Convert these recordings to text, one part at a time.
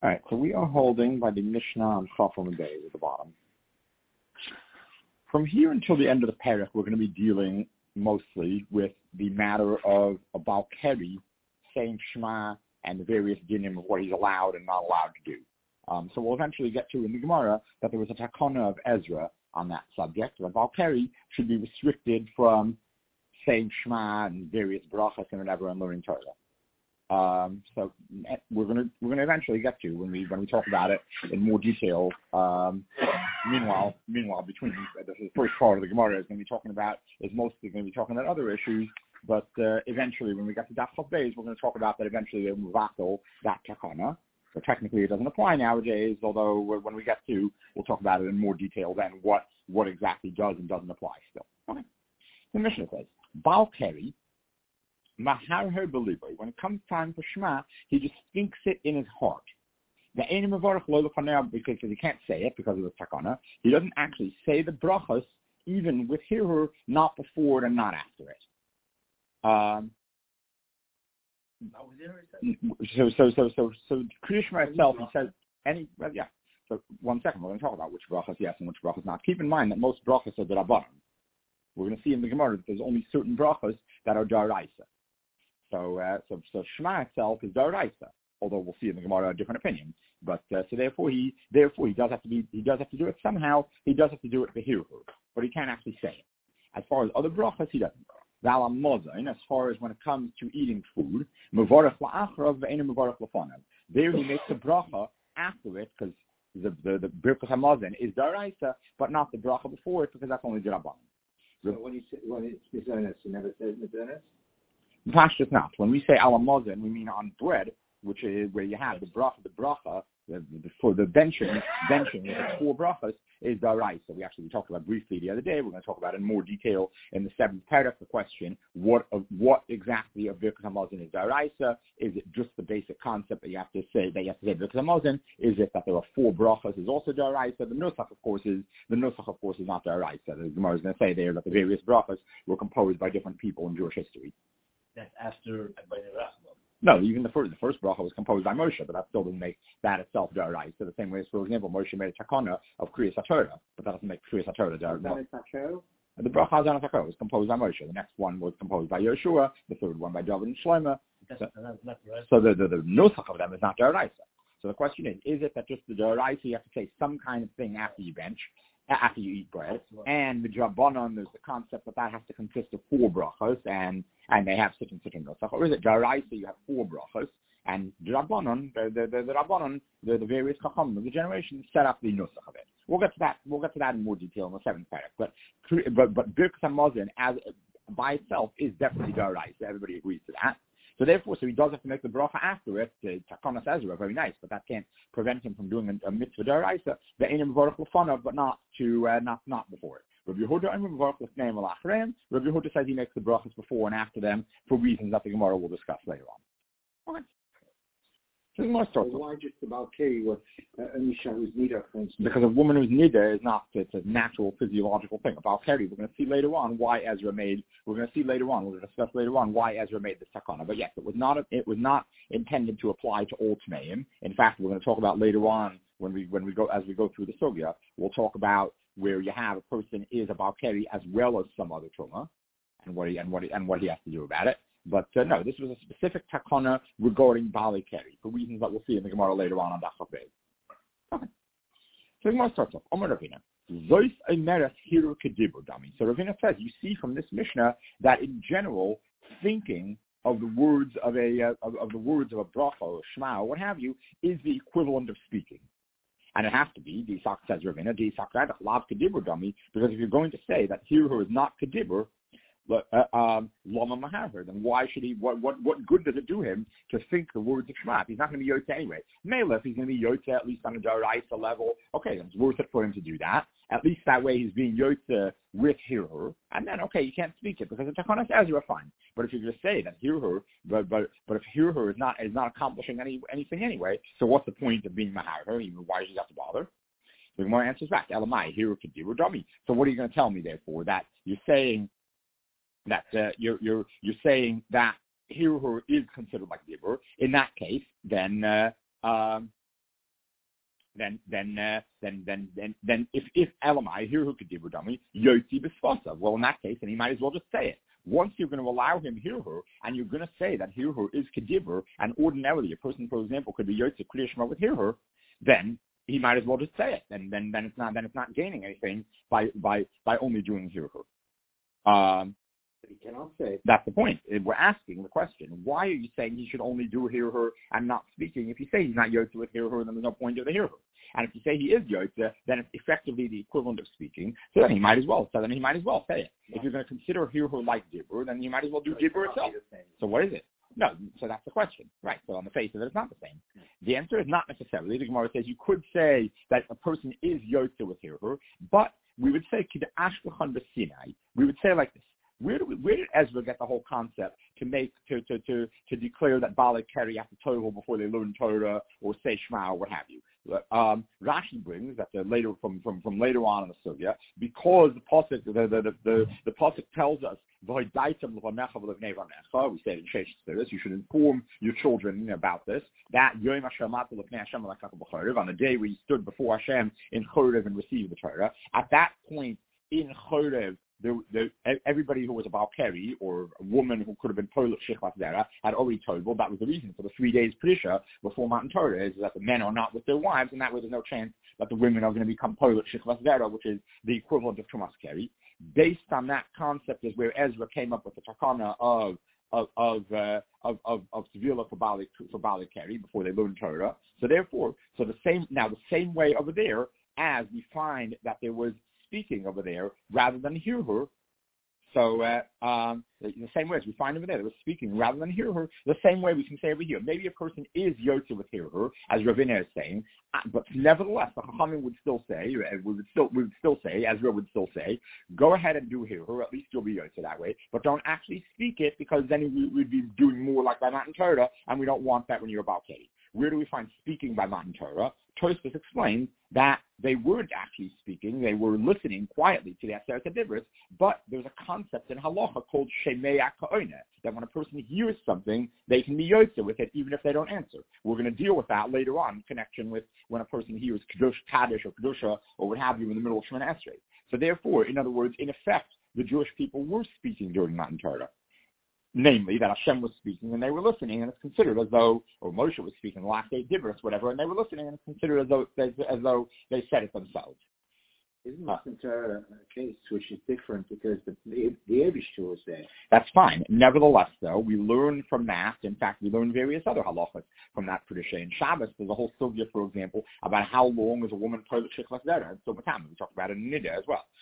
All right, so we are holding by the Mishnah on Chafam Day at the bottom. From here until the end of the parak, we're going to be dealing mostly with the matter of a Baal Keri saying Shema and the various dinim of what he's allowed and not allowed to do. So we'll eventually get to in the Gemara that there was a takana of Ezra on that subject. The Baal Keri should be restricted from saying Shema and various brachas and whatever and learning Torah. So we're gonna eventually get to when we talk about it in more detail. Meanwhile, between the first part of the Gemara is mostly going to be talking about other issues. But eventually, when we get to Daf Chaf Beis, we're going to talk about that. Eventually, we'll muvatel that takana. So technically, it doesn't apply nowadays. Although when we get to, we'll talk about it in more detail. Then what exactly does and doesn't apply still. Okay. The Mishnah says Baal Keri. When it comes time for Shema, he just thinks it in his heart. The because he can't say it because of the takana. He doesn't actually say the brachas even with hirur, not before it and not after it. So Krishma itself, he says So 1 second, we're going to talk about which brachas yes and which brachas not. Keep in mind that most brachas are derabanan. We're going to see in the Gemara that there's only certain brachas that are daraisa. So Shema itself is daraisa, although we'll see in the Gemara a different opinion. But so therefore he does have to do it somehow. He does have to do it for hirur, but he can't actually say it. As far as other brachas, he doesn't. As far as when it comes to eating food, mevarach la'achrav ve'enu mevarach lefanav. There he makes a bracha after it because the birkas hamazon is daraisa, but not the bracha before it because that's only derabanan. So when it's mizonos, you never say mizonos? Pashtus not. When we say alamazon, we mean on bread, which is where you have the bracha, for the benching with the 4 brachas is daraisa. We talked about briefly the other day. We're going to talk about it in more detail in the 7th paragraph. The question: what exactly of birkas hamazon is daraisa? Is it just the basic concept that you have to say birkas hamazon? Is it that there are 4 brachas is also daraisa? The nusach, of course, is not daraisa. The Gemara is going to say there that the various brachas were composed by different people in Jewish history. That's after Abayna Rachman. No, even the first bracha was composed by Moshe, but that still doesn't make that itself daraisa. So the same way as, for example, Moshe made a takana of Kriyas HaTorah, but that doesn't make Kriyas HaTorah daraisa. The bracha Hazan HaTorah was composed by Moshe. The next one was composed by Yeshua. The third one by David and Shlomo. So the nusach of them is not daraisa. So the question is it that just the daraisa you have to say some kind of thing after you eat bread, and the drabanan, there's the concept that has to consist of 4 brachos, and they have such and such a nusach, or is it daraisa you have 4 brachos, and drabanan, the various chachamim of the generation set up the nusach of it. We'll get to that in more detail in the 7th paragraph. But birkas hamazon as by itself is definitely daraisa. Everybody agrees to that. So therefore, he does have to make the bracha after it, Takanas Ezra, very nice, but that can't prevent him from doing a mitzvah daraisa, the Einim Mevarach Lefanav, but not before it. Rabbi Yehuda and Mevarach Lefneim Alachreim. Rabbi Yehuda says he makes the brachas before and after them for reasons that the Gemara will discuss later on. Okay. So why just about Keri with an Isha who's nida, for instance? Because a woman who's nida is not, it's a natural physiological thing. About Keri, we're going to see later on why Ezra made, we'll discuss later on why Ezra made this takana. But yes, it was not intended to apply to all Tmeim. In fact, we're going to talk about later on when we go through the sugya, we'll talk about where you have a person is about Keri as well as some other truma and what he has to do about it. But no, this was a specific takana regarding Baal Keri for reasons that we'll see in the Gemara later on Daf Chaf Beis. Okay. So the Gemara starts off. Omer Ravina. Zois Eimeres Hiru Kedibur Dami. So Ravina says, you see from this Mishnah that in general, thinking of the words of a bracha or shema or what have you is the equivalent of speaking. And it has to be, Disak says Ravina, Disak Lav Kedibur Dami, because if you're going to say that Hiru is not Kedibur, Lama Mahaver, then why should he? What good does it do him to think the words of Shema? He's not going to be Yotze anyway. Mela, if he's going to be Yotze at least on a Daraisa level, okay, then it's worth it for him to do that. At least that way he's being Yotze with Hirur, and then okay, you can't speak it because it's Takanas Ezra, fine. But if you're going to say that Hirur, but if Hirur is not accomplishing anything anyway, so what's the point of being Mahaver? Even why should you have to bother? The Gemara answers back, Elamai Hirur Kediru Dami. So what are you going to tell me therefore that you're saying? That you're saying that Hirur is considered like Dibur. In that case, then then if Elamai here who could do dummy Yotzi b'sfasav, well in that case, then he might as well just say it. Once you're going to allow him hear her, and you're going to say that hear her is kedibur, and ordinarily a person, for example, could be Yotzi Kriyashma with hear her, then he might as well just say it. And then it's not gaining anything by only doing hear her. He cannot say it. That's the point. We're asking the question: why are you saying he should only do hear her and not speaking? If you say he's not Yotze with hear her, then there's no point to the hear her. And if you say he is Yotze, then it's effectively the equivalent of speaking. So then he might as well. So then he might as well say it. If you're going to consider hear her like dibur, then you might as well do dibur itself. So what is it? No. So that's the question, right? So on the face of it, it's not the same. The answer is not necessarily. The Gemara says you could say that a person is Yotze with hear her, but we would say kid ashkachan b'sinai. We would say like this. Where did Ezra get the whole concept to declare that Baalei Keri have to total before they learn Torah or say Shema or what have you? Rashi brings that later from later on in the sugya, because the pasuk tells us we say it in Sheish Tziris, you should inform your children about this. That Yom Hashem on the day where you stood before Hashem in Chorev and received the Torah. At that point in Chorev, everybody who was a Balkari or a woman who could have been Polish Shechlas Zera had already told. Well, that was the reason for the 3 days Prisha before Matan Torah, is that the men are not with their wives, and that way there's no chance that the women are going to become Polish Shechlas Zera, which is the equivalent of Tumas Keri. Based on that concept is where Ezra came up with the takana of Sevilla for Baalei Keri before they learned Torah. So therefore, the same way over there, as we find that there was speaking over there rather than hear her. So the same way as we find over there was speaking rather than hear her, the same way we can say over here. Maybe a person is Yotze with hear her, as Ravina is saying, but nevertheless, the Chachamim would still say, we would still say, Ezra would still say, go ahead and do hear her, at least you'll be Yotze that way, but don't actually speak it, because then we'd be doing more like by Matan Torah, and we don't want that when you're about Katie. Where do we find speaking by Matan Torah? Tosfos explains that they weren't actually speaking; they were listening quietly to the Aseret HaDibros. But there's a concept in halacha called Shemei Ka'oneh, that when a person hears something, they can be Yotze with it, even if they don't answer. We're going to deal with that later on in connection with when a person hears Kadosh, Kaddish, or Kedusha, or what have you in the middle of Shemana Esrei. So therefore, in other words, in effect, the Jewish people were speaking during Matan Torah. Namely, that Hashem was speaking and they were listening, and it's considered as though, or Moshe was speaking the last day, Dibros, whatever, and they were listening, and it's considered as though they said it themselves. Isn't this a case which is different because the Eibishter was there? That's fine. Nevertheless, though, we learn from that. In fact, we learn various other halachas from that tradition. In Shabbos, there's a whole sugya, for example, about how long is a woman Polish Shechlas Zera, and so we talk about it in Nida as well.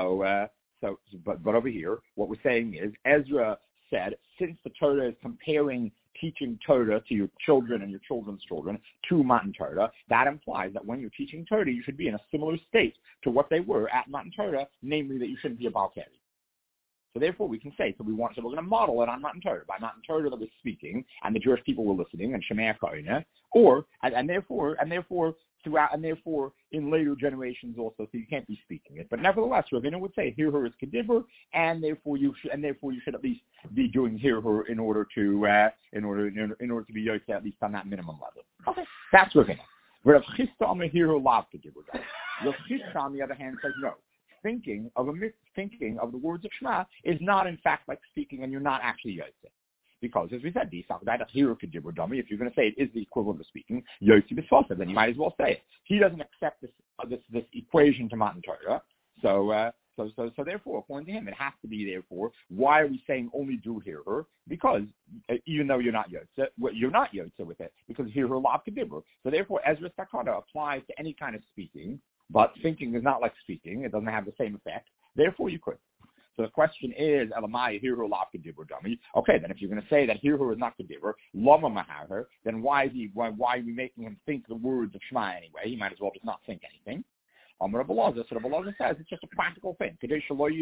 But over here, what we're saying is Ezra said, since the Torah is comparing teaching Torah to your children and your children's children to Matan Torah, that implies that when you're teaching Torah, you should be in a similar state to what they were at Matan Torah, namely that you shouldn't be a Balkari. So therefore, we can say, we're going to model it on Matan Torah. By Matan Torah that was speaking, and the Jewish people were listening, and Shemei Ka'oneh, and therefore, in later generations also, so you can't be speaking it. But nevertheless, Ravina would say, hear her is kedivur, and therefore you should at least be doing hear her in order to be Yotze at least on that minimum level. Okay, that's Ravina. Rav Chisda Amar hear her lav kedivur. Rav Chisda, on the other hand, says no. Thinking of the words of Shema is not in fact like speaking, and you're not actually Yotze. Because, as we said, if you're going to say it is the equivalent of speaking, Yotze b'sfasav, then you might as well say it. He doesn't accept this equation to Matan Torah, so therefore, according to him, it has to be therefore. Why are we saying only do hear her? Because even though you're not Yotze with it, because hear her lav kedibur. So therefore, Ezra's takana applies to any kind of speaking, but thinking is not like speaking; it doesn't have the same effect. Therefore, you could. So the question is, Elamai, hear her lav kedibur dummy. Okay, then if you're going to say that hear her is not kedibur, lama mahaher, then why are we making him think the words of Shema anyway? He might as well just not think anything. So the Balaza says it's just a practical thing. The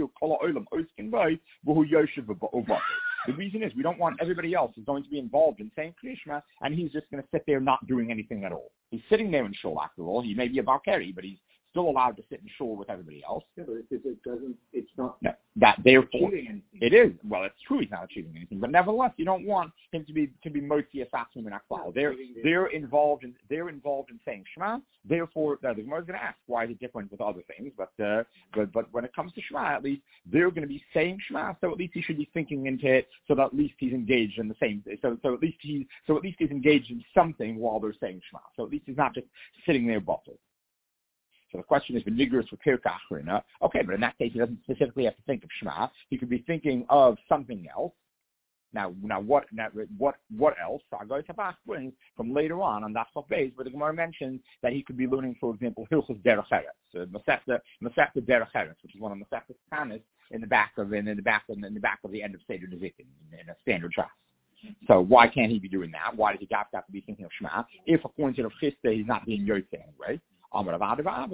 reason is we don't want everybody else is going to be involved in saying Krishma, and he's just going to sit there not doing anything at all. He's sitting there in shul after all. He may be a Balkari, but he's still allowed to sit in shul with everybody else. Yeah, but it's not. No, that therefore achieving anything. it is. Well, it's true he's not achieving anything, but nevertheless, you don't want him to be motzi asachim and akbal. They're involved in saying Shema. Therefore, the Gemara is going to ask why is it different with other things, but when it comes to Shema, at least they're going to be saying Shema, so at least he should be thinking into it, so that at least he's engaged in the same. So at least he's engaged in something while they're saying Shema. So at least he's not just sitting there bottled. So the question is, Benigris for Pirka Achrina. Okay, but in that case, he doesn't specifically have to think of Shema. He could be thinking of something else. Now what else? Sagai Tabach brings from later on Daf Beis, where the Gemara mentions that he could be learning, for example, Hilchos Derech Eretz, Masechta Derech Eretz, which is one of Masechta Tanis in the back of the end of Seder Nezikin in a standard class. So why can't he be doing that? Why does he have to be thinking of Shema? If according to the Chisda, he's not being Yotze anyway. So Rav Adababa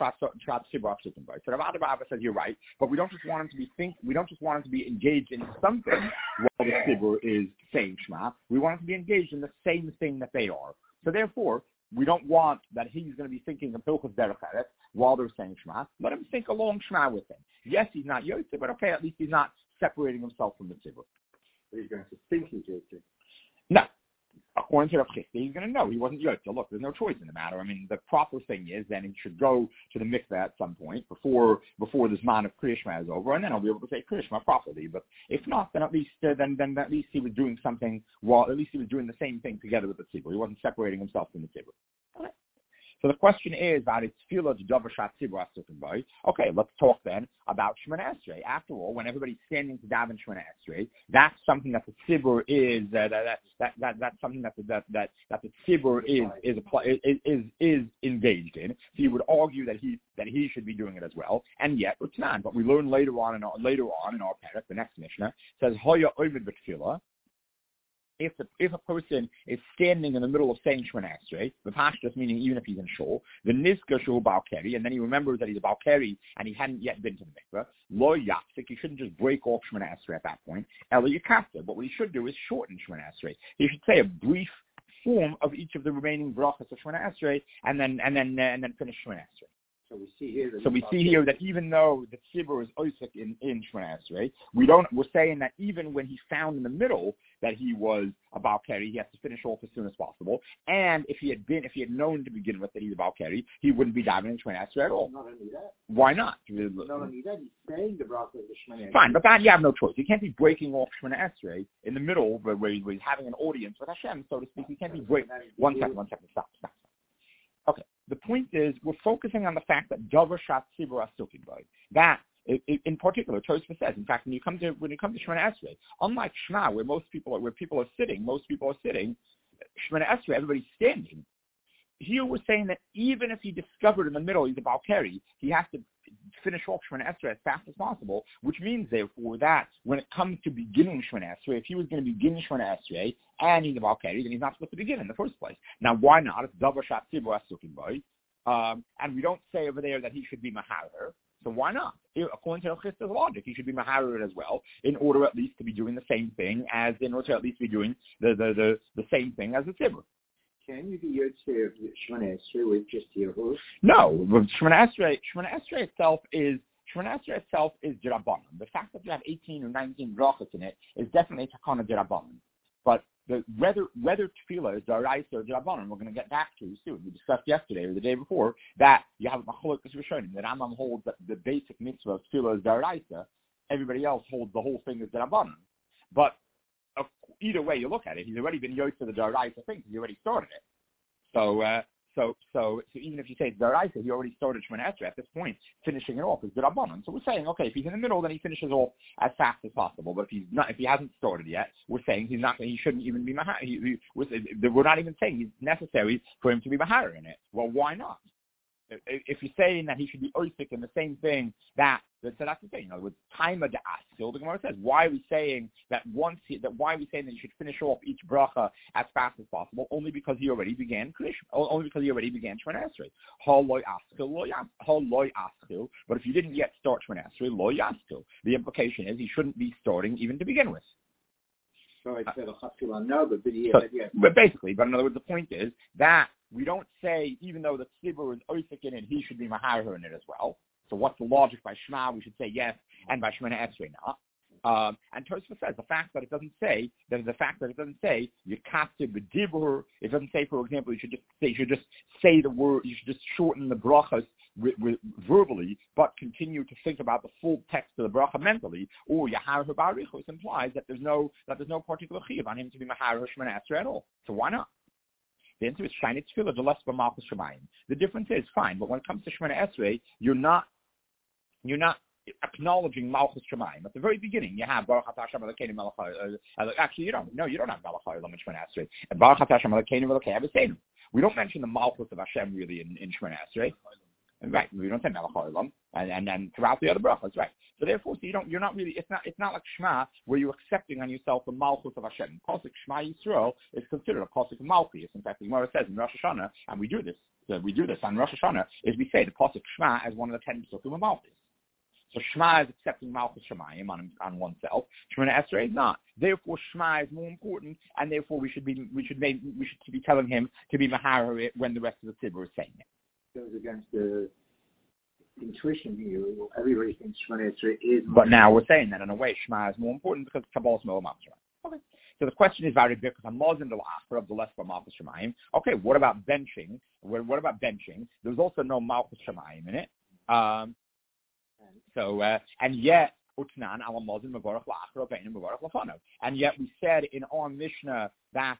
says you're right, but we don't just want him to be engaged in something while the Tzibur is saying Shema. We want him to be engaged in the same thing that they are. So therefore, we don't want that he's going to be thinking of Hilchos Derech Eretz while they're saying Shema. Let him think along Shema with him. Yes, he's not Yotze, but okay, at least he's not separating himself from the Tzibur. But he's going to think he's Yotze. No. According to Rav Chisda, he's going to know he wasn't Yotze. Look, there's no choice in the matter. I mean, the proper thing is then he should go to the mikveh at some point before the Zman of Kriyashma is over, and then he'll be able to say Kriyashma properly. But if not, then at least he was doing something. Well, at least he was doing the same thing together with the tzibur. He wasn't separating himself from the tzibur. Okay. So the question is about its tefillah to davar shat tzibur asukin by. Okay, let's talk then about Shemoneh Esrei. After all, when everybody's standing to daven Shemoneh Esrei, that's something that the tzibur is that's something that the tzibur is engaged in. So you would argue that he should be doing it as well, and yet it's not. But we learn later on in our parak, the next Mishnah says Hoya Ovid B'Tefillah. If a person is standing in the middle of saying Shemoneh Esrei, the pashtus meaning even if he's in shul, the nizka shehu balkeri, and then he remembers that he's a balkeri and he hadn't yet been to the mikveh, lo yafsik, he shouldn't just break off Shemoneh Esrei at that point. Ela yikafta, but what he should do is shorten Shemoneh Esrei. He should say a brief form of each of the remaining brachas of Shemoneh Esrei, and then finish Shemoneh Esrei. So we see here that even though the tzibur is osik in Shemoneh Esrei, we're saying that even when he found in the middle that he was a balkeri, he has to finish off as soon as possible. And if he had known to begin with that he's a balkeri, he wouldn't be diving in Shemoneh Esrei at all. Not only that. Why not? Not only that, he's saying the brachas of the Shemoneh Esrei. Fine, but that you have no choice. You can't be breaking off Shemoneh Esrei in the middle where he's having an audience with Hashem, so to speak. You can't be breaking. One second. Stop. Okay. The point is, we're focusing on the fact that davar shat tzibur asukin by. That, in particular, Tosfos says. In fact, when you come to Shemoneh Esrei, unlike Shema, where people are sitting. Shemoneh Esrei, everybody's standing. Here we're saying that even if he discovered in the middle he's a balkeri, he has to finish off Shemoneh Esrei as fast as possible, which means, therefore, that when it comes to beginning Shemoneh Esrei, if he was going to begin Shemoneh Esrei and he's a balkeri, then he's not supposed to begin in the first place. Now, why not? It's davar shat tzibur asukin by. And we don't say over there that he should be maharer. So why not? According to Chisda's logic, he should be maharer as well, in order at least to be doing the same thing as the tzibur. Can you be Yotze of Shemoneh Esrei with just Yehud? No, Shemoneh Esrei itself is D'Rabbanan. The fact that you have 18 or 19 brachos in it is definitely Takana D'Rabbanan. But whether tefillah is D'Oraisa or D'Rabbanan, we're going to get back to soon. We discussed yesterday or the day before that you have Machlokes Rishonim. The Rambam holds that the basic mitzvah of tefillah is D'Oraisa. Everybody else holds the whole thing as D'Rabbanan. But either way you look at it, he's already been Yotze to the D'Oraisa thing. He already started it. So even if you say it's D'Oraisa, he already started Shemoneh Esrei. At this point, finishing it off is D'Rabbanan. So we're saying, okay, if he's in the middle, then he finishes off as fast as possible. But if he hasn't started yet, we're saying he shouldn't even be mahar. We're not even saying it's necessary for him to be mahar in it. Well, why not? If you're saying that he should be oisik in the same thing so that's the thing. In other words, taima de'askil. The Gemara says, why are we saying that he should finish off each bracha as fast as possible? Only because he already began Shemoneh Esrei. Ha'loi askil. But if you didn't yet start Shemoneh Esrei, lo yaskil. The implication is he shouldn't be starting even to begin with. So it's no, but basically, but in other words, the point is that we don't say, even though the tzibur is oisik in it, he should be maharer in it as well. So what's the logic by Shema? We should say yes, and by Shemana Esrei not. And Tosfos says the fact that it doesn't say you casted the dibur. It doesn't say, for example, you should just say the word. You should just shorten the brachas verbally, but continue to think about the full text of the bracha mentally. Or Yahar Barichos implies that there's no particular chiyuv on him to be Mahar Shemana Esrei at all. So why not? The answer is Shiny Tefillah, the less of Malchus Shemayim. The difference is fine, but when it comes to Shemana Esrei, you're not acknowledging Malchus Shemayim. At the very beginning, you have Baruch Atah Hashem Elokeinu melech haolam. Actually, you don't. No, you don't have melech haolam in Shemana Esrei. And Baruch Atah Hashem Elokeinu Elokei Avosseinu. We don't mention the Malchus of Hashem really in Shemana Esrei. Right, we don't say melech haolam, and then throughout the other brachas, right? So therefore, you're not really. It's not like Shema where you're accepting on yourself the Malchus of Hashem. Pasuk Shema Yisrael is considered a pasuk of Malchus. In fact, the Gemara says in Rosh Hashanah, and we do this on Rosh Hashanah, is we say the pasuk Shema as one of the 10 pasukim of Malchus. So Shema is accepting Malchus Shemayim on oneself. Shemana Esrei is not. Therefore, Shema is more important, and therefore we should be telling him to be Mahar it when the rest of the Tzibur is saying it. Goes against the intuition here. Everybody thinks Shemana Esrei is. But now we're saying that in a way, Shema is more important because Kabbalah Shema Shema. Okay. So the question is very big because Hamaz and the Lachar of the less of Malchus Shemayim. Okay, what about benching? What about benching? There's also no Malchus Shemayim in it. And yet, and yet we said in our Mishnah that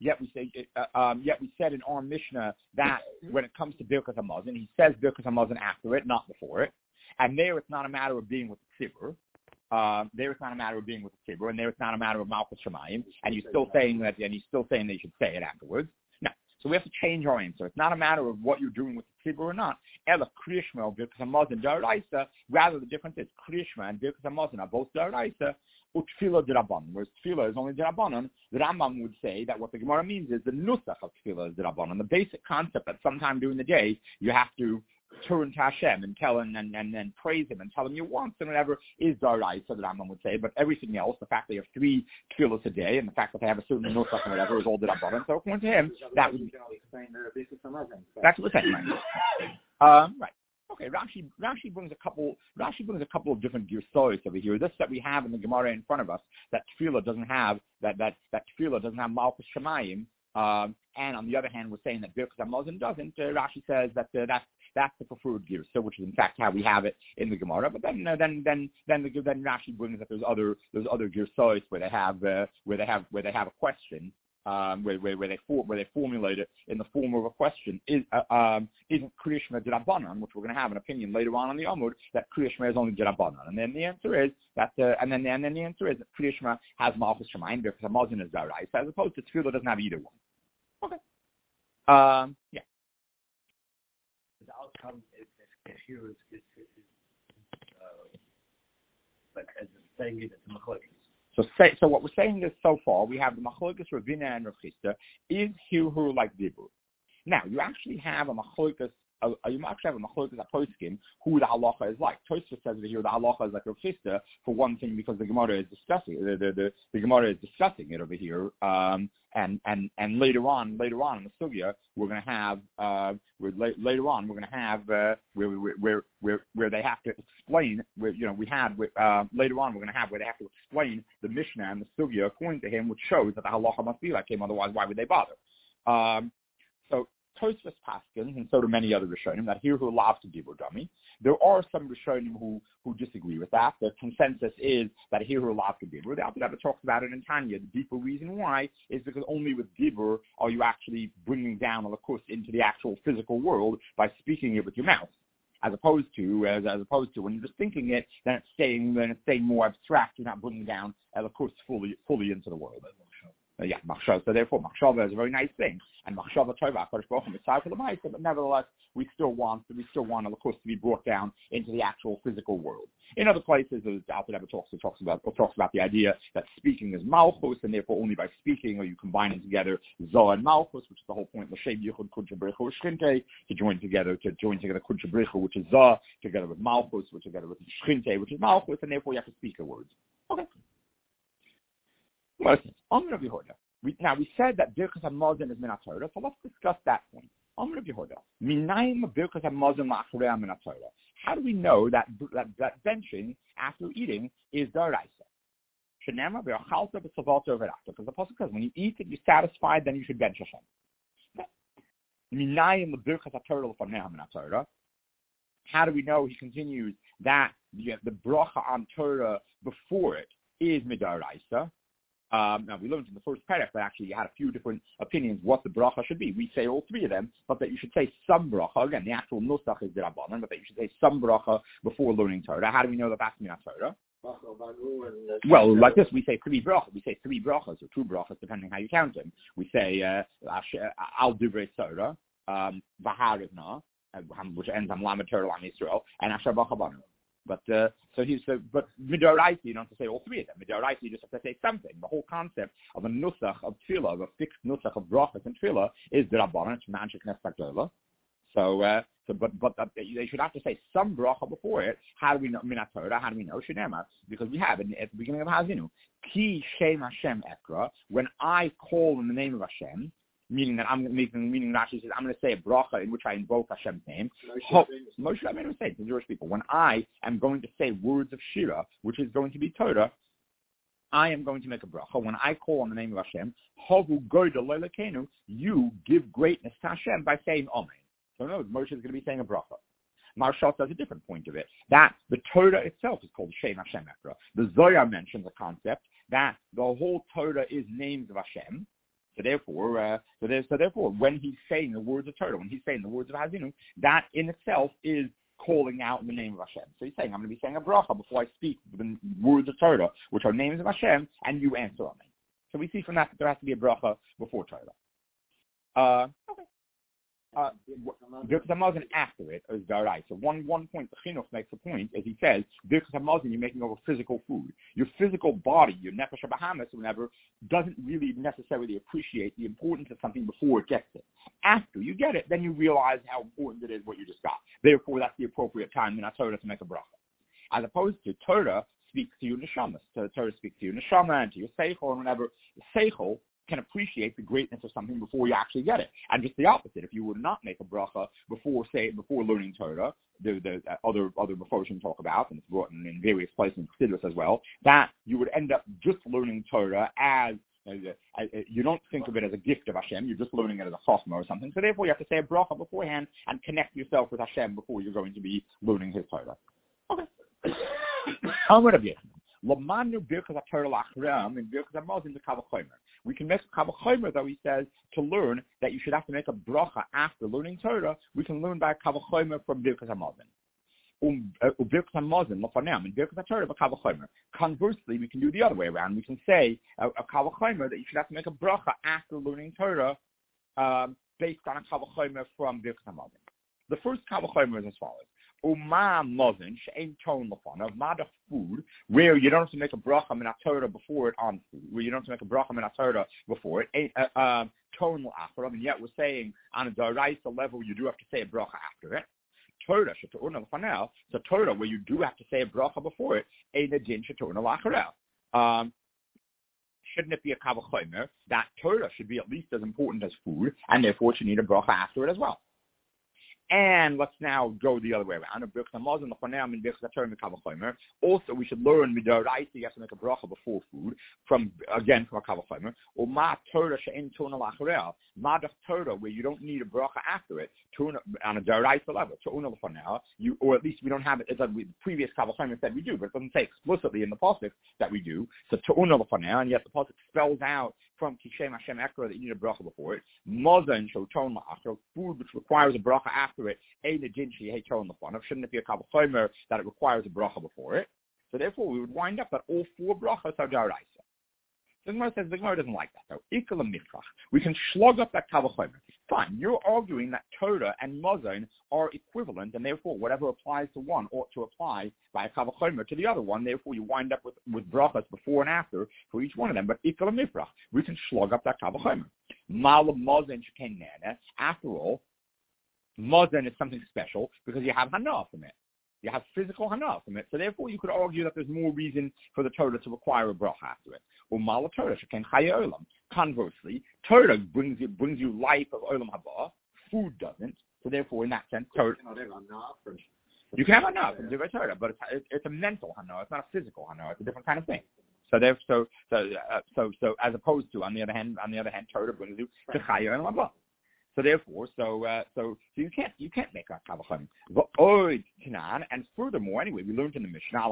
when it comes to Birkas Hamazon, he says Birkas Hamazon after it, not before it. And there it's not a matter of being with the Tzibur. There it's not a matter of being with the Tzibur, and there it's not a matter of Malchus Shemayim. And you're still saying that you should say it afterwards. No. So we have to change our answer. It's not a matter of what you're doing with the Tzibur or not. Ela Kriyishma or Birkas Hamazon Daraisa. Rather, the difference is Kriyishma and Birkas Hamazon are both Daraisa. Utfila D'Rabbanan. Whereas Tfila is only D'Rabbanan. The Rambam would say that what the Gemara means is the Nusach of Tfila is D'Rabbanan. The basic concept that sometime during the day you have to turn to Hashem and tell him and praise him and tell him your wants and whatever is Daraisa, so the Rambam would say. But everything else, the fact that you have 3 tefillos a day and the fact that they have a certain nusach and whatever is all D'Rabbanan. So according to him, that would that's what we're saying, right? Right. Okay, Rashi brings a couple of different girsos over here. This that we have in the Gemara in front of us, that tefillah doesn't have that tefillah doesn't have Malchus Shemayim. And on the other hand, we're saying that Birkas Hamazon doesn't. Rashi says that that's the preferred girsa, which is in fact how we have it in the Gemara. But then Rashi brings that there's other girsos where they have a question. Where they formulate it in the form of a question isn't Kriyishma D'Rabbanan, which we're going to have an opinion later on the Amud that Kriyishma is only D'Rabbanan, and then the answer is that and then the answer is that Kriyishma has Malchus Shemayim because Hamazon is Daraisa, as opposed to Tefillah doesn't have either one. Okay. Yeah. The outcome is here is like as saying it, it's a machlokes. So what we're saying is so far we have the machlokes Ravina and Rav Chisda is Hirhur like Dibur. Now you actually have a machlokes. You actually have a machlokes at Poskim who the halacha is like. Tosfos says that here the halacha is like Rav Chisda for one thing because the Gemara is discussing the Gemara is discussing it over here. And later on in the sugya we're going to have where they have to explain where later on we're going to have where they have to explain the Mishnah and the sugya according to him, which shows that the halacha must be like him, otherwise why would they bother? So Tosfos Paskins, and so do many other Rishonim, that here who loves to Dibur Dami. There are some Rishonim who disagree with that. The consensus is that here who loves to Dibur. The Alter Rebbe talks about it in Tanya. The deeper reason why is because only with Dibur are you actually bringing down a lakus into the actual physical world by speaking it with your mouth. As opposed to when you're just thinking it, then it's staying more abstract. You're not bringing down a lakus fully into the world. Machshava. So therefore, machshava is a very nice thing, and machshava tova, Hakadosh Baruch Hu mitzvah for the ma'aser. But nevertheless, we still want a lakus to be brought down into the actual physical world. In other places, the Alter Rebbe talks about the idea that speaking is malchus, and therefore only by speaking are you combining together zah and malchus, which is the whole point. L'shem yichud kudsha b'richu shchinte, to join together kudsha b'richu, which is zah, together with malchus, which together with shchinte, which is malchus, and therefore you have to speak the words. Okay. Now we said that Birkas Hamazon is Minat Torah, so let's discuss that point. How do we know that benching after eating is daraisa? Because the pasuk says when you eat and you're satisfied, then you should bench Hashem. How do we know, he continues, that the bracha on Torah before it is midaraisa? Now, we learned in the first paragraph that actually you had a few different opinions what the bracha should be. We say all three of them, but that you should say some bracha. Again, the actual nusach is D'Rabbanan, but that you should say some bracha before learning Torah. How do we know that that's Minat Torah? Well, like this, we say three brachas. We say three brachas, or two brachas, depending how you count them. We say Al Divrei Torah, Vaharivna, which ends on Lamed Torah Lam Yisrael, and Asher Bachabanu. But but midoraisa, you don't have to say all three of them. Midoraisa, you just have to say something. The whole concept of a nusach of tefillah, of a fixed nusach of brachas and tefillah, is D'Rabbanan. It's magic nestagdola. But they should have to say some bracha before it. How do we know Minat Torah? How do we know Shenema? Because we have at the beginning of Hazinu, Ki Shem Hashem Ekra. When I call in the name of Hashem, meaning Rashi says I'm going to say a bracha in which I invoke Hashem's name. Moshe Rabbeinu said to the Jewish people, when I am going to say words of Shira, which is going to be Torah, I am going to make a bracha. When I call on the name of Hashem, Havu Goyda Leilakenu, you give greatness to Hashem by saying Amen. So no, Moshe is going to be saying a bracha. Marshal says a different point of it, that the Torah itself is called Shem Hashem Ekra. The Zohar mentions the concept that the whole Torah is names of Hashem. So therefore, when he's saying the words of Torah, when he's saying the words of Hazinu, that in itself is calling out in the name of Hashem. So he's saying, I'm going to be saying a bracha before I speak the words of Torah, which are names of Hashem, and you answer on me. So we see from that there has to be a bracha before Torah. Okay. Birkas Hamazon after it is Darai. So one point, the Chinuch makes a point, as he says, Birkas Hamazon, you're making over physical food. Your physical body, your Nefesh HaBahamis or whatever, doesn't really necessarily appreciate the importance of something before it gets it. After you get it, then you realize how important it is what you just got. Therefore, that's the appropriate time in our Torah to make a bracha. As opposed to Torah speaks to your Neshamas. So Torah speaks to your Neshama and to your Seichel and whatever. Seichel can appreciate the greatness of something before you actually get it. And just the opposite, if you would not make a bracha before learning Torah, the other Meforshim talk about, and it's brought in various places in Chassidus as well, that you would end up just learning Torah as you don't think of it as a gift of Hashem, you're just learning it as a chachma or something. So therefore you have to say a bracha beforehand and connect yourself with Hashem before you're going to be learning his Torah. Okay. I'm going to be Lamanu Birkas HaTorah Lachram and Birkas Hamazon the Kavah Chomer. We can make Kavah Chomer, though he says, to learn that you should have to make a bracha after learning Torah. We can learn by Kavah Chomer from Birkas Hamazon. Birkas Hamazon, Lafanam, and Birkas HaTorah Kavah Chomer. Conversely, we can do the other way around. We can say a Kavah Chomer that you should have to make a bracha after learning Torah based on a Kavah Chomer from Birkas Hamazon. The first Kavah Chomer is as follows. Uma Mozin, she'ain ton lefanav, mada food, where you don't have to make a bracha min Torah before it on food, where you don't have to make a bracha min Torah before it, ton l'acharav, and yet we're saying on a daraisa level you do have to say a bracha after it. Torah she'torna lefanel, so Torah where you do have to say a bracha before it, ein adin she'torna l'acharav. Shouldn't it be a kavah chomer that Torah should be at least as important as food, and therefore should need a bracha after it as well? And let's now go the other way around. Also, we should learn midoraisa. You have to make a bracha before food, from a kavah chomer. Or ma Torah she'en tuna lacharel. Madach Torah, where you don't need a bracha after it, on a doraisa level. Or at least we don't have it. As the previous kavah chomer said we do, but it doesn't say explicitly in the pasuk that we do. So tu'una l'fanel, and yet the pasuk spells out from Kishem Hashem Ekra that you need a bracha before it. Mazon shoton la'achar, food which requires a bracha after it. Ein adin she'ton l'fanav. Shouldn't it be a kavah chomer that it requires a bracha before it? So therefore, we would wind up that all four brachas are daraisa. The Gemara says the Gemara doesn't like that though. Ikal mitzvah. We can slug up that kavah chomer. Fine, you're arguing that Torah and Mazon are equivalent, and therefore whatever applies to one ought to apply by a kavah chomer to the other one. Therefore, you wind up with brachas before and after for each one of them. But ikal mitzvah, we can slug up that kavah chomer. Mala Mazon shekein nana. After all, Mazon is something special because you have hana from it. You have physical hana from it. So therefore, you could argue that there's more reason for the Torah to require a bracha after it. Or mala Torah shekein chaya olam. Conversely, Torah brings you life of olam haba. Food doesn't. So therefore, in that sense, You can have a hana from Divrei Torah, but it's a mental hana. It's not a physical hana. It's a different kind of thing. So as opposed to on the other hand, Torah brings you to Chaya and Lava. So therefore, you can't make a kavachim. And furthermore, anyway, we learned in the Mishnah,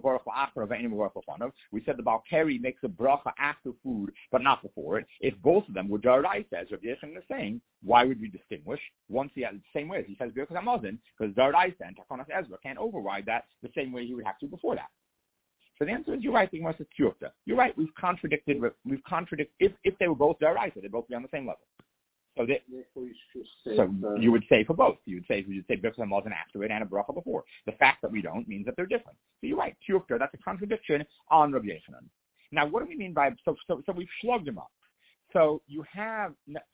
we said the Balkari makes a bracha after food, but not before it. If both of them were Daraisa, as Rabbi Yechon is saying, why would we distinguish? Once he has the same way as he says because Hamazon, because Daraisa and Takonas Ezra can't override that the same way he would have to before that. So the answer is you're right. You're right. We've contradicted. If they were both Daraisa, they'd both be on the same level. So you would say for both. You would say Birkas Hamazon after it and a bracha before. The fact that we don't means that they're different. So you're right. That's a contradiction on Rabbi Yochanan. Now, what do we mean by so we've slugged him up. So you have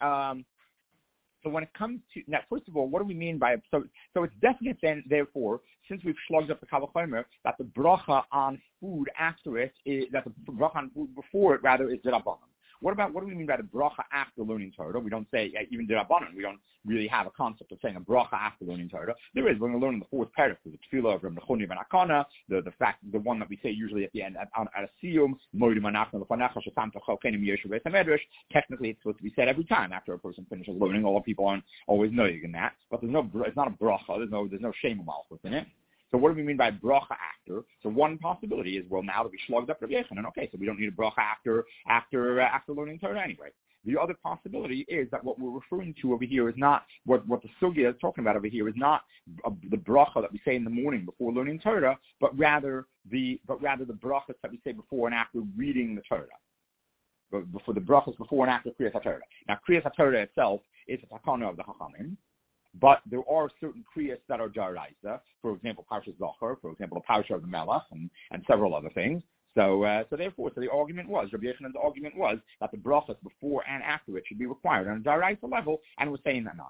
so when it comes to now, first of all, what do we mean by so it's definite then therefore since we've slugged up the Kal Vachomer that the bracha on food after it is that the bracha on food before it rather is D'Rabbanan. What do we mean by the bracha after learning Torah? We don't say even D'Rabbanan. We don't really have a concept of saying a bracha after learning Torah. There is when we learn in the fourth paragraph, the tefillah of Reb Nechoni ben Akana, the one that we say usually at the end at a siyum, Moedim Anachnu Lefanecha Shetamta Chalkenim Yeshu Beis HaMedrash. Technically, it's supposed to be said every time after a person finishes learning. All people aren't always knowing in that, but it's not a bracha. There's no shame of malchus in it. So what do we mean by bracha after? So one possibility is, well, now that we slugged up Rabbi Yochanan, okay, so we don't need a bracha after learning Torah anyway. The other possibility is that what we're referring to over here is not, what the sugya is talking about over here is not the bracha that we say in the morning before learning Torah, but rather the brachas that we say before and after reading the Torah. Before the brachas before and after Kriyas HaTorah. Now, Kriyas HaTorah itself is a takana of the Chachamim. But there are certain kriyas that are daraisa, for example, Parshas Zachor, for example, the Parsha of the Melech, and several other things. So the argument was, Rabbi Yechanan's argument was that the brachas before and after it should be required on a daraisa level, and we're saying that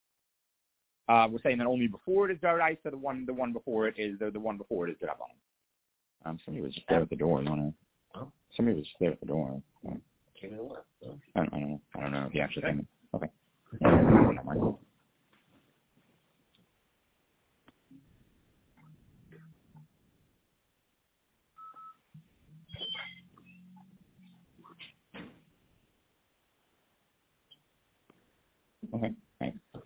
not. We're saying that only before it is daraisa, the one before it is D'Rabbanan. Somebody was just there at the door. Somebody was just there at the door. Came in what? I don't know if he actually came in. Okay. Never mind. Okay, thanks. All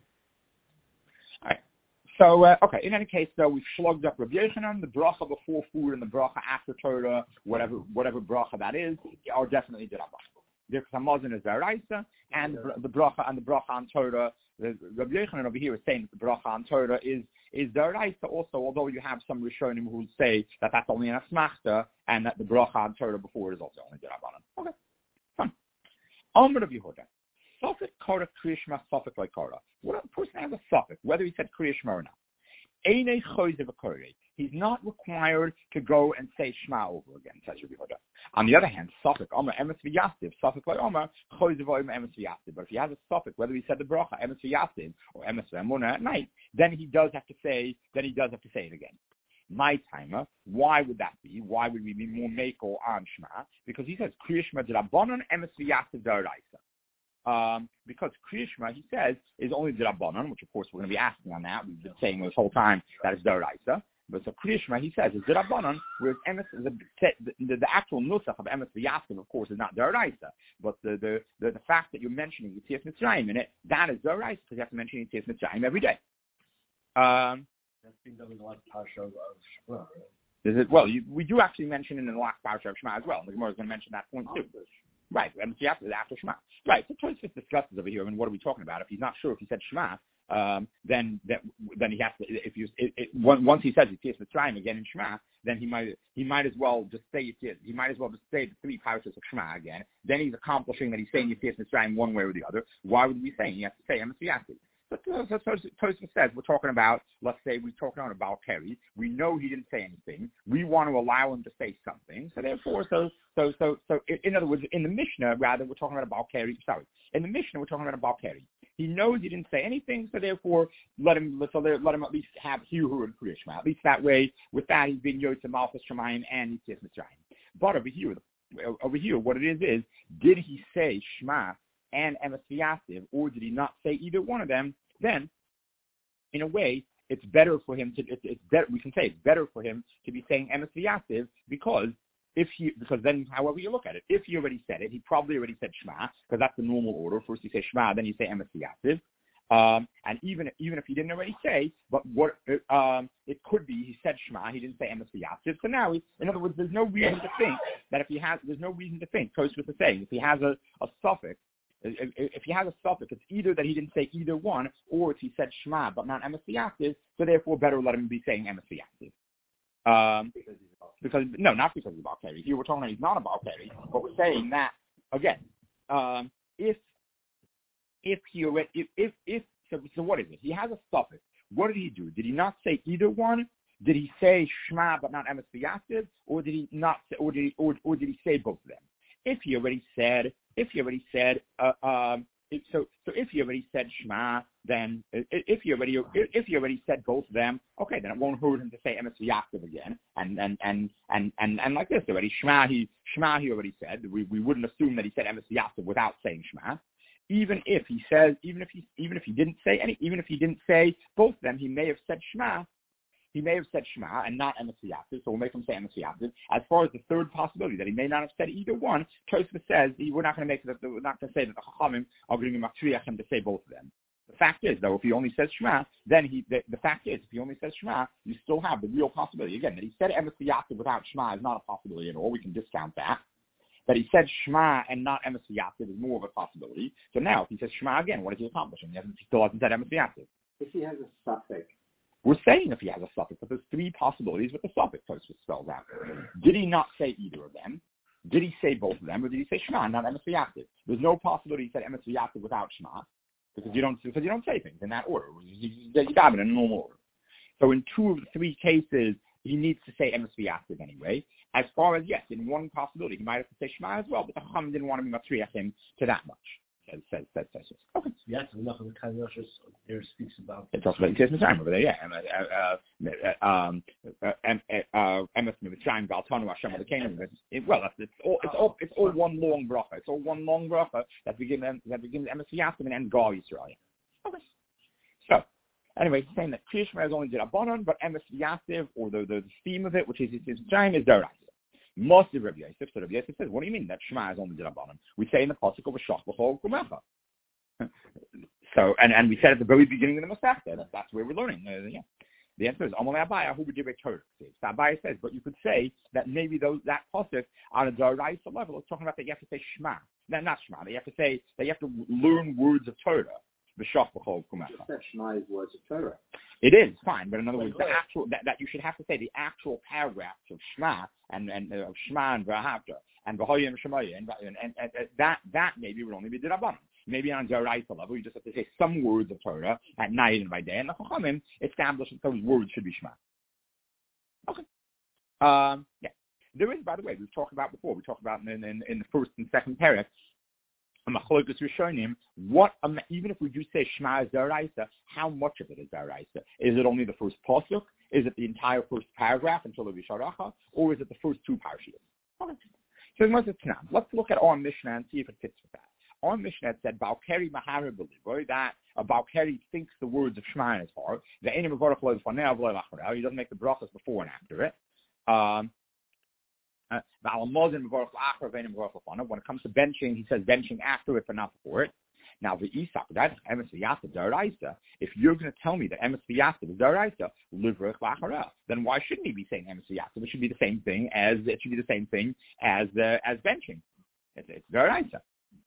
right. So, in any case, though, we've slugged up Rabbi Yochanan, the bracha before food and the bracha after Torah, whatever bracha that is, are definitely D'Rabbanan. Birkas Hamazon is Daraisa, and the bracha on Torah, Rabbi Yochanan over here is saying that the bracha on Torah is Daraisa also, although you have some Rishonim who say that that's only an asmachta, and that the bracha on Torah before is also only D'Rabbanan. Okay, fine. Amr Rabbi Yehuda. Sofik Kara Kriyashma, Sofik like Kara. What a person has a Sofik, whether he said Kriyashma or not. Eine Choyzev Akari. He's not required to go and say Shema over again, says Rabbi Yehuda. On the other hand, Sofik, Omer, Emes V'Yasiv, Sofik like Omer, Choyzev Omer, Emes V'Yasiv. But if he has a Sofik, whether he said the bracha, Emes V'Yasiv, or Emes V'Emunah at night, then he does have to say it again. My timer, why would that be? Why would we be more Meiko on Shema? Because he says Kriyashma D'Rabbanan, Emes V'Yasiv D'Oraisa. Because Kriyashma, he says, is only D'Rabbanan, which of course we're going to be asking on that. We've been saying this whole time that it's D'Oraisa. But so Kriyashma, he says, is D'Rabbanan, whereas the actual nusach of Emes V'Yasiv, of course, is not D'Oraisa. But the fact that you're mentioning Yetzias Mitzrayim in it, that is D'Oraisa, because you have to mention Yetzias Mitzrayim every day. That's been done in the last parsha of Shema, right? Well, we do actually mention it in the last parsha of Shema as well. The Gemara is going to mention that point too. Right, and it's after Shema. Right, so Tosfos discusses over here. I mean, what are we talking about? If he's not sure if he said Shema, then he has to. Once he says Yetzias Mitzrayim again in Shema, then he might as well just say Yetzias. He might as well just say the three parshas of Shema again. Then he's accomplishing that he's saying Yetzias Mitzrayim one way or the other. Why would we say he has to say Emes V'Yasiv? But Tosfos says we're talking about, let's say we're talking about Kerry. We know he didn't say anything. We want to allow him to say something. So therefore, so in other words, in the Mishnah, rather, we're talking about Kerry. Sorry, in the Mishnah, we're talking about Kerry. He knows he didn't say anything, so therefore, let him at least have Hiru and Kriyashma. At least that way, with that, he's being Yotze Malchus Shemayim and Yetzias Mitzrayim. But over here, what it is, did he say Shema and Emes V'Yasiv, or did he not say either one of them? Then in a way, it's better for him to, it's better, we can say it's better for him to be saying emes v'yasiv because then, however you look at it, if he already said it, he probably already said Shema, because that's the normal order. First you say Shema, then you say emes v'yasiv. And even if he didn't already say, but what it could be, he said Shema, he didn't say emes v'yasiv. So now, in other words, there's no reason to think that there's no reason to think, Tosfos is saying, if he has a suffix, if he has a suffix, it's either that he didn't say either one, or if he said Shema, but not emes v'yasiv, so therefore better let him be saying emes v'yasiv. Because not because he's a Balkari. Here we're talking about he's not a Balkari, but we're saying that again. If what is it? He has a suffix. What did he do? Did he not say either one? Did he say Shema but not emes v'yasiv, or did he not? Or did he say both of them? If he already said if he already said Shema, then if he already said both of them, okay, then it won't hurt him to say emes v'yasiv again. And like this already, Shema he already said. We wouldn't assume that he said emes v'yasiv without saying Shema. Even if he didn't say both of them, he may have said Shema. He may have said Shema and not emes v'yasiv, so we'll make him say emes v'yasiv. As far as the third possibility, that he may not have said either one, Tosfos says we're not going to say that the Chachamim are going to matriach him to say both of them. The fact is, though, if he only says Shema, then the fact is, if he only says Shema, you still have the real possibility. Again, that he said emes v'yasiv without Shema is not a possibility at all. We can discount that. That he said Shema and not emes v'yasiv is more of a possibility. So now, if he says Shema again, what is he accomplishing? He still hasn't said emes v'yasiv. If he has a suffix. We're saying if he has a suffix, but there's three possibilities with the suffix, Tosfos spells out. Did he not say either of them? Did he say both of them, or did he say Shema and not emes v'yasiv? There's no possibility he said emes v'yasiv without Shema, because you don't say things in that order. You daven in a normal order. So in two of the three cases, he needs to say emes v'yasiv anyway. As far as, yes, in one possibility, he might have to say Shema as well, but the Chacham didn't want to matriach him to that much. Says. Okay. Yes, enough of the Kadosh there speaks about. It talks about Yetzias Mitzrayim over there, yeah. Emes Mitzrayim Baltanu Hashem Elokeinu. Well, it's all one long bracha. It's all one long bracha that begins Emes v'yasiv and ends Gal Yisrael. Okay. So, anyway, he's saying that Kriya Shema is only D'Rabbanan, but Emes v'yasiv, or the theme of it, which is Yetzias Mitzrayim, is D'Oraisa. Most of Rabbi Yosef, so Rabbi Yosef says, what do you mean that Shema is only D'Rabbanan? We say in the pasuk of V'shach b'chol kumecha. So, and we said at the very beginning of the Masechta, that's where we're learning. Yeah. The answer is Amalei Abaya, who would give a Torah? So Abaya says, but you could say that maybe that pasuk on a D'Oraisa level is talking about that you have to say Shema. No, not Shema. You have to say that you have to learn words of Torah. V'shach b'chol kumecha. That Shema is words of Torah. It is fine, but in other words, the actual that you should have to say the actual paragraphs of Shema and of Shema and V'ahavta and V'hoyim Shemaya and that maybe would only be D'Rabbanan. Maybe on a D'Oraisa level, you just have to say some words of Torah at night and by day, and the Chachamim establish that those words should be Shema. Okay. Yeah. There is, by the way, we've talked about before. We talked about in the first and second parak. Machlokas Rishonim, even if we do say Shema is D'Oraisa, how much of it is D'Oraisa? Is it only the first pasuk? Is it the entire first paragraph until the Visharacha? Or is it the first two parashiyos? Okay. So let's look at our Mishnah and see if it fits with that. Our Mishnah said, Balkari Mahara Belivoy, that a Balkari thinks the words of Shema in his heart. The Einim Avarach Lo L'Fanei V'Lo L'Achorei. He doesn't make the brachas before and after it. When it comes to benching, he says benching after it, but not before it. Now, the Isak, that's emes v'yasiv D'Oraisa. If you're going to tell me that emes v'yasiv is D'Oraisa, livrich la'achara, then why shouldn't he be saying emes v'yasiv? It should be the same thing as benching. It's D'Oraisa.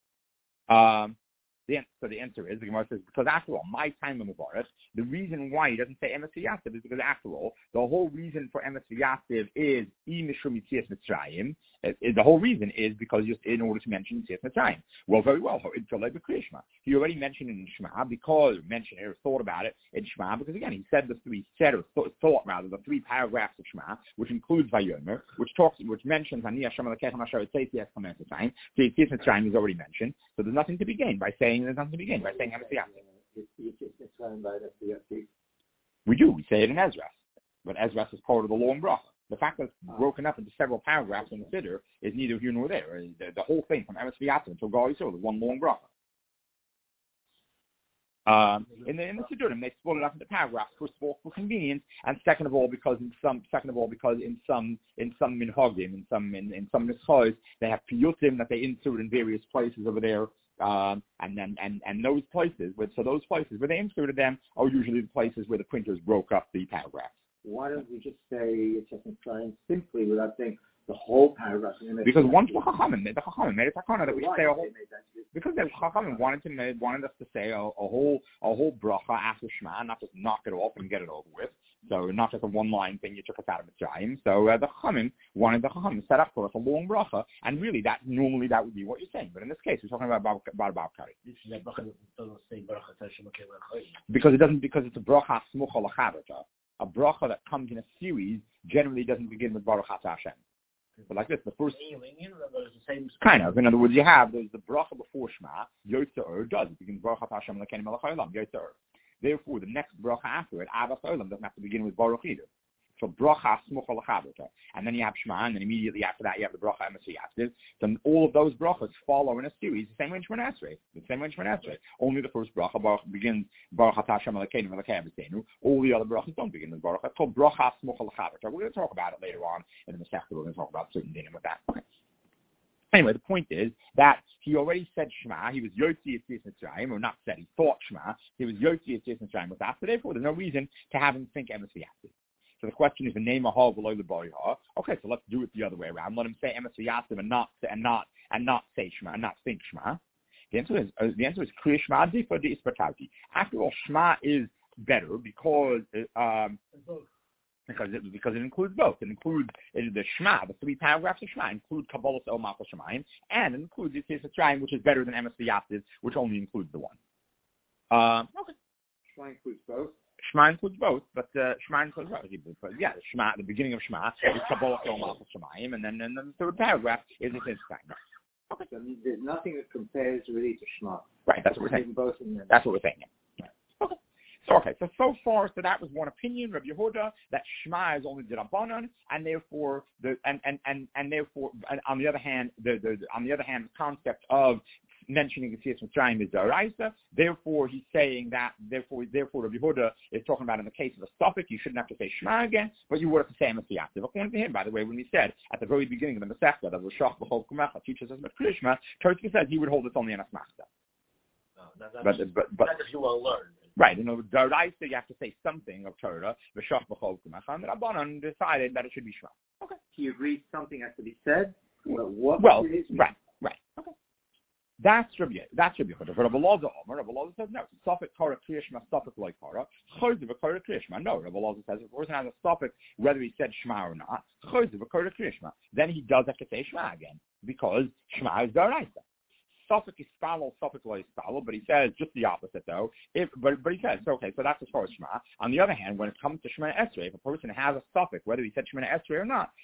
So the answer is, the Gemara says, because after all, my time in Mubarak, the reason why he doesn't say emes v'yasiv is because after all, the whole reason for emes v'yasiv is mishum Yetzias Mitzrayim. The whole reason is because just in order to mention Yetzias Mitzrayim. Well, very well. He already mentioned it in Shema thought about it in Shema because again he said the three paragraphs of Shema, which includes Vayomer, which mentions Ani Hashem Elokeichem Asher Yitzei Yetzias Mitzrayim. So Yetzias Mitzrayim is already mentioned. So there's nothing to be gained by saying emes v'yasiv. We do. We say it in Ezra, but Ezra is part of the long bracha. The fact that it's broken up into several paragraphs in the Siddur is neither here nor there. The whole thing from emes v'yasiv until Gal Yisrael is one long bracha. In the Siddurim, they split it up into paragraphs. First of all, for convenience, and second of all, because in some minhagim, in some nischos, they have piyutim that they insert in various places over there. And those places, those places where they inserted them are usually the places where the printers broke up the paragraphs. Why don't we just say it's just simply without saying the whole paragraph? Because once the Chachamim made a takana that we say a whole, because the Chachamim wanted us to say a whole bracha after Shema, not just knock it off and get it over with. So not just a one-line thing you took us out of Mitzrayim. So the Chachamim wanted the Chachamim to set up for us a long bracha, and really that would be what you're saying. But in this case, we're talking about Kari. Because it's a bracha smucha l'chavata. A bracha that comes in a series generally doesn't begin with Baruch Atah Hashem. But like this, the first kind of. In other words, there's the bracha before Shema. Yotzer does. It begins Baruch Atah Hashem Elokeinu melech haolam. Yotzer. Therefore, the next bracha after it, Avas Olam, doesn't have to begin with Baruch either. So bracha smucha l'chavata, and then you have Shema, and then immediately after that you have the bracha emes v'yastiv. Then all of those brachas follow in a series, the same way in Shemona Esrei. Only the first bracha begins Baruch Atah Hashem Elokeinu melech haolam. All the other brachas don't begin with baruch. It's called bracha smucha l'chavata. We're going to talk about it later on in the Masechta. We're going to talk about certain dinim with that. Okay. Anyway, the point is that he already said Shema. He was Yotzi Yetzias Mitzrayim, or not said, he thought Shema. He was Yotzi Yetzias Mitzrayim with that. So therefore, there's no reason to have him think Emes v'yastiv. So the question is the name of Hal v'lo l'boyha. Okay, so let's do it the other way around. Let him say Emes v'yastiv and not say Shema, and not think Shema. The answer is Kriya Shema Adifa de Ispartauti. After all, Shema is better because it includes both. It includes the Shema, the 3 paragraphs of Shema include Kabbalah El Malchus Shemayim, and it includes Yetzias Mitzrayim, which is better than Emes v'yastiv, which only includes the one. Okay. Shema includes both. Shema includes both, but Shema includes both. Yeah, the Shema, the beginning of Shema is Kabbalah El Malchus Shemayim, and then the third paragraph is Yetzias Mitzrayim. Okay. So there's nothing that compares really to Shema. Right. That's what we're saying. Both in there. That's what we're saying. Yeah. Okay. So far, that was one opinion, Rabbi Yehuda, that Shema is only the Rabbanan, and therefore on the other hand, the concept of mentioning Yetzias Mitzrayim is D'Oraisa. Therefore, he's saying that. Therefore, Rabbi Yehuda is talking about in the case of a suffix, you shouldn't have to say Shema again, but you would have to say Emes v'yastiv. According to him, by the way, when we said at the very beginning of the Masechta that Roshach b'chol kumecha teaches us about Krishma, Tosfos says he would hold this only in a Smachta. But if you want to learn. Right, D'Oraisa, you have to say something of Torah, Roshach b'chol kumecha, and the Rabbanan decided that it should be Shema. Okay. He agrees something has to be said. Well, right. Okay. That's Rabbi Yehuda. Rabbi Elazar says no. Suffix Torah Kriyashma, suffix like Torah. Chayziv Torah Kriyashma. No, Rabbi Elazar says if a person has a suffix, whether he said Shema or not, Chayziv Torah Kriyashma, then he does have to say Shema again because Shema is D'Oraisa. Suffix is spalal, suffix is spalal, but he says just the opposite though. But he says okay, so that's as far as Shema. On the other hand, when it comes to Shemona Esrei, if a person has a suffix, whether he said Shemona Esrei or not,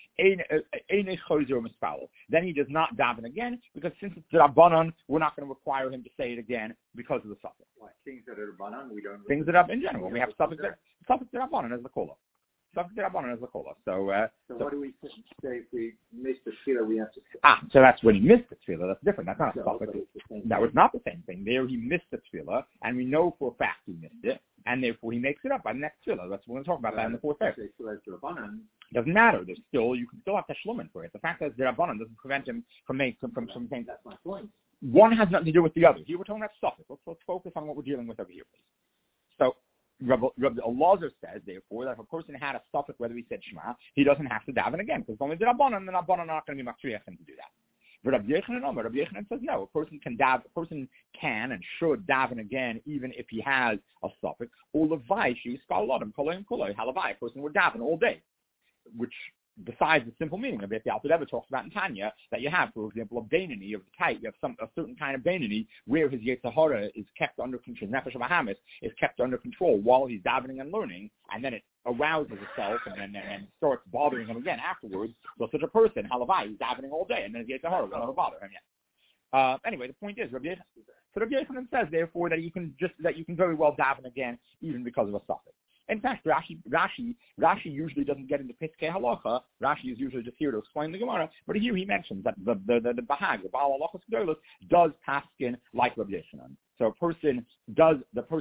then he does not daven again because since it's Rabbanan, we're not going to require him to say it again because of the suffix. Why? Things that are Rabbanan, we don't. Things that are in general, we have suffix there. Suffix Rabbanan as the kola. Suffix Rabbanan as the kola. So what do we say if we miss the tefillah? We have to. So that's when he missed the tefillah. That's different. That's not a suffix. That was not the same thing. There he missed the tefillah, and we know for a fact he missed it, and therefore he makes it up by the next tefillah. We're going to talk about that in the fourth verse. Doesn't matter. You can still have teshlumin for it. The fact that the Rabbanan doesn't prevent him from saying. That's my point. One has nothing to do with the other. Here we're talking about suffix. Let's focus on what we're dealing with over here, please. So Rabbi Elazar says, therefore, that if a person had a suffix, whether he said Shema, he doesn't have to daven again because it's only the Rabbanan, and the Rabbanan are not going to be makriach him to do that. But Rabbi Yechanan says no. A person can and should daven again even if he has a suffix. Or levai she's skaladim kolayim kolay halavai. A person would daven all day, which besides the simple meaning of it, the Alter Rebbe talks about in Tanya that you have, for example, a Beinoni of the type. You have a certain kind of Beinoni where his Yetzer Hara is kept under control. Nefesh Bahamis is kept under control while he's davening and learning, and then it arouses itself and starts bothering him again afterwards. So such a person, halavai, he's davening all day, and then his Yetzer Hara will never bother him yet. Anyway, the point is, Rabbi Yechanan says, therefore, that you can very well daven again even because of a suffix. In fact, Rashi usually doesn't get into Piskei Halacha. Rashi is usually just here to explain the Gemara, but here he mentions that the Bahag, the Baal Halachos Gedolos, does paskin like Rabbi Yochanan. So a person does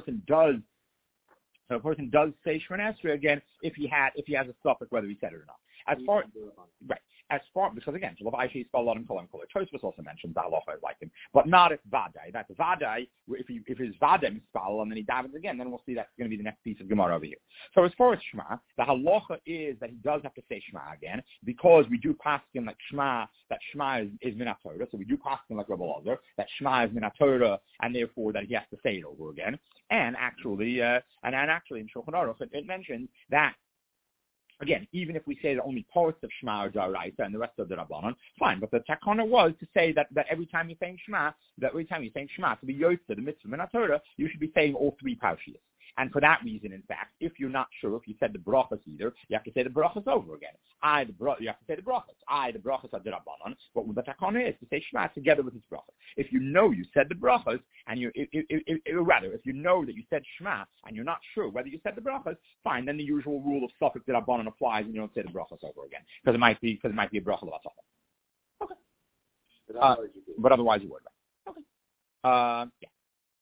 say Shemona Esrei again if he has a suffix whether he said it or not. Because again, Tosfos also mentions that halacha is like him, but not if Vadai. That's Vadai. If his Vadai is spal and then he davens again, then we'll see that's going to be the next piece of Gemara over here. So as far as Shema, the halacha is that he does have to say Shema again because we do pass him like Shema. That Shema is min Torah, so we do pass him like Rabbi Lazar. That Shema is min Torah, and therefore that he has to say it over again. And actually, in Shulchan Aruch it mentions that. Again, even if we say that only parts of Shema are Daraisa and the rest of the Rabbanon, fine. But the takana was to say that every time you're saying Shema, to be Yotze, the mitzvah min Torah, you should be saying all three parshias. And for that reason, in fact, if you're not sure if you said the brachas either, you have to say the brachas over again. You have to say the brachas. The brachas are the Rabbanon. But what the takana is to say Shema together with his brachas. If you know you said the brachas, and if you know that you said Shema and you're not sure whether you said the brachas, fine. Then the usual rule of suffix that Rabbanon applies, and you don't say the brachas over again because it might be a bracha of suffix. Okay. But otherwise you would. Right? Okay. Yeah.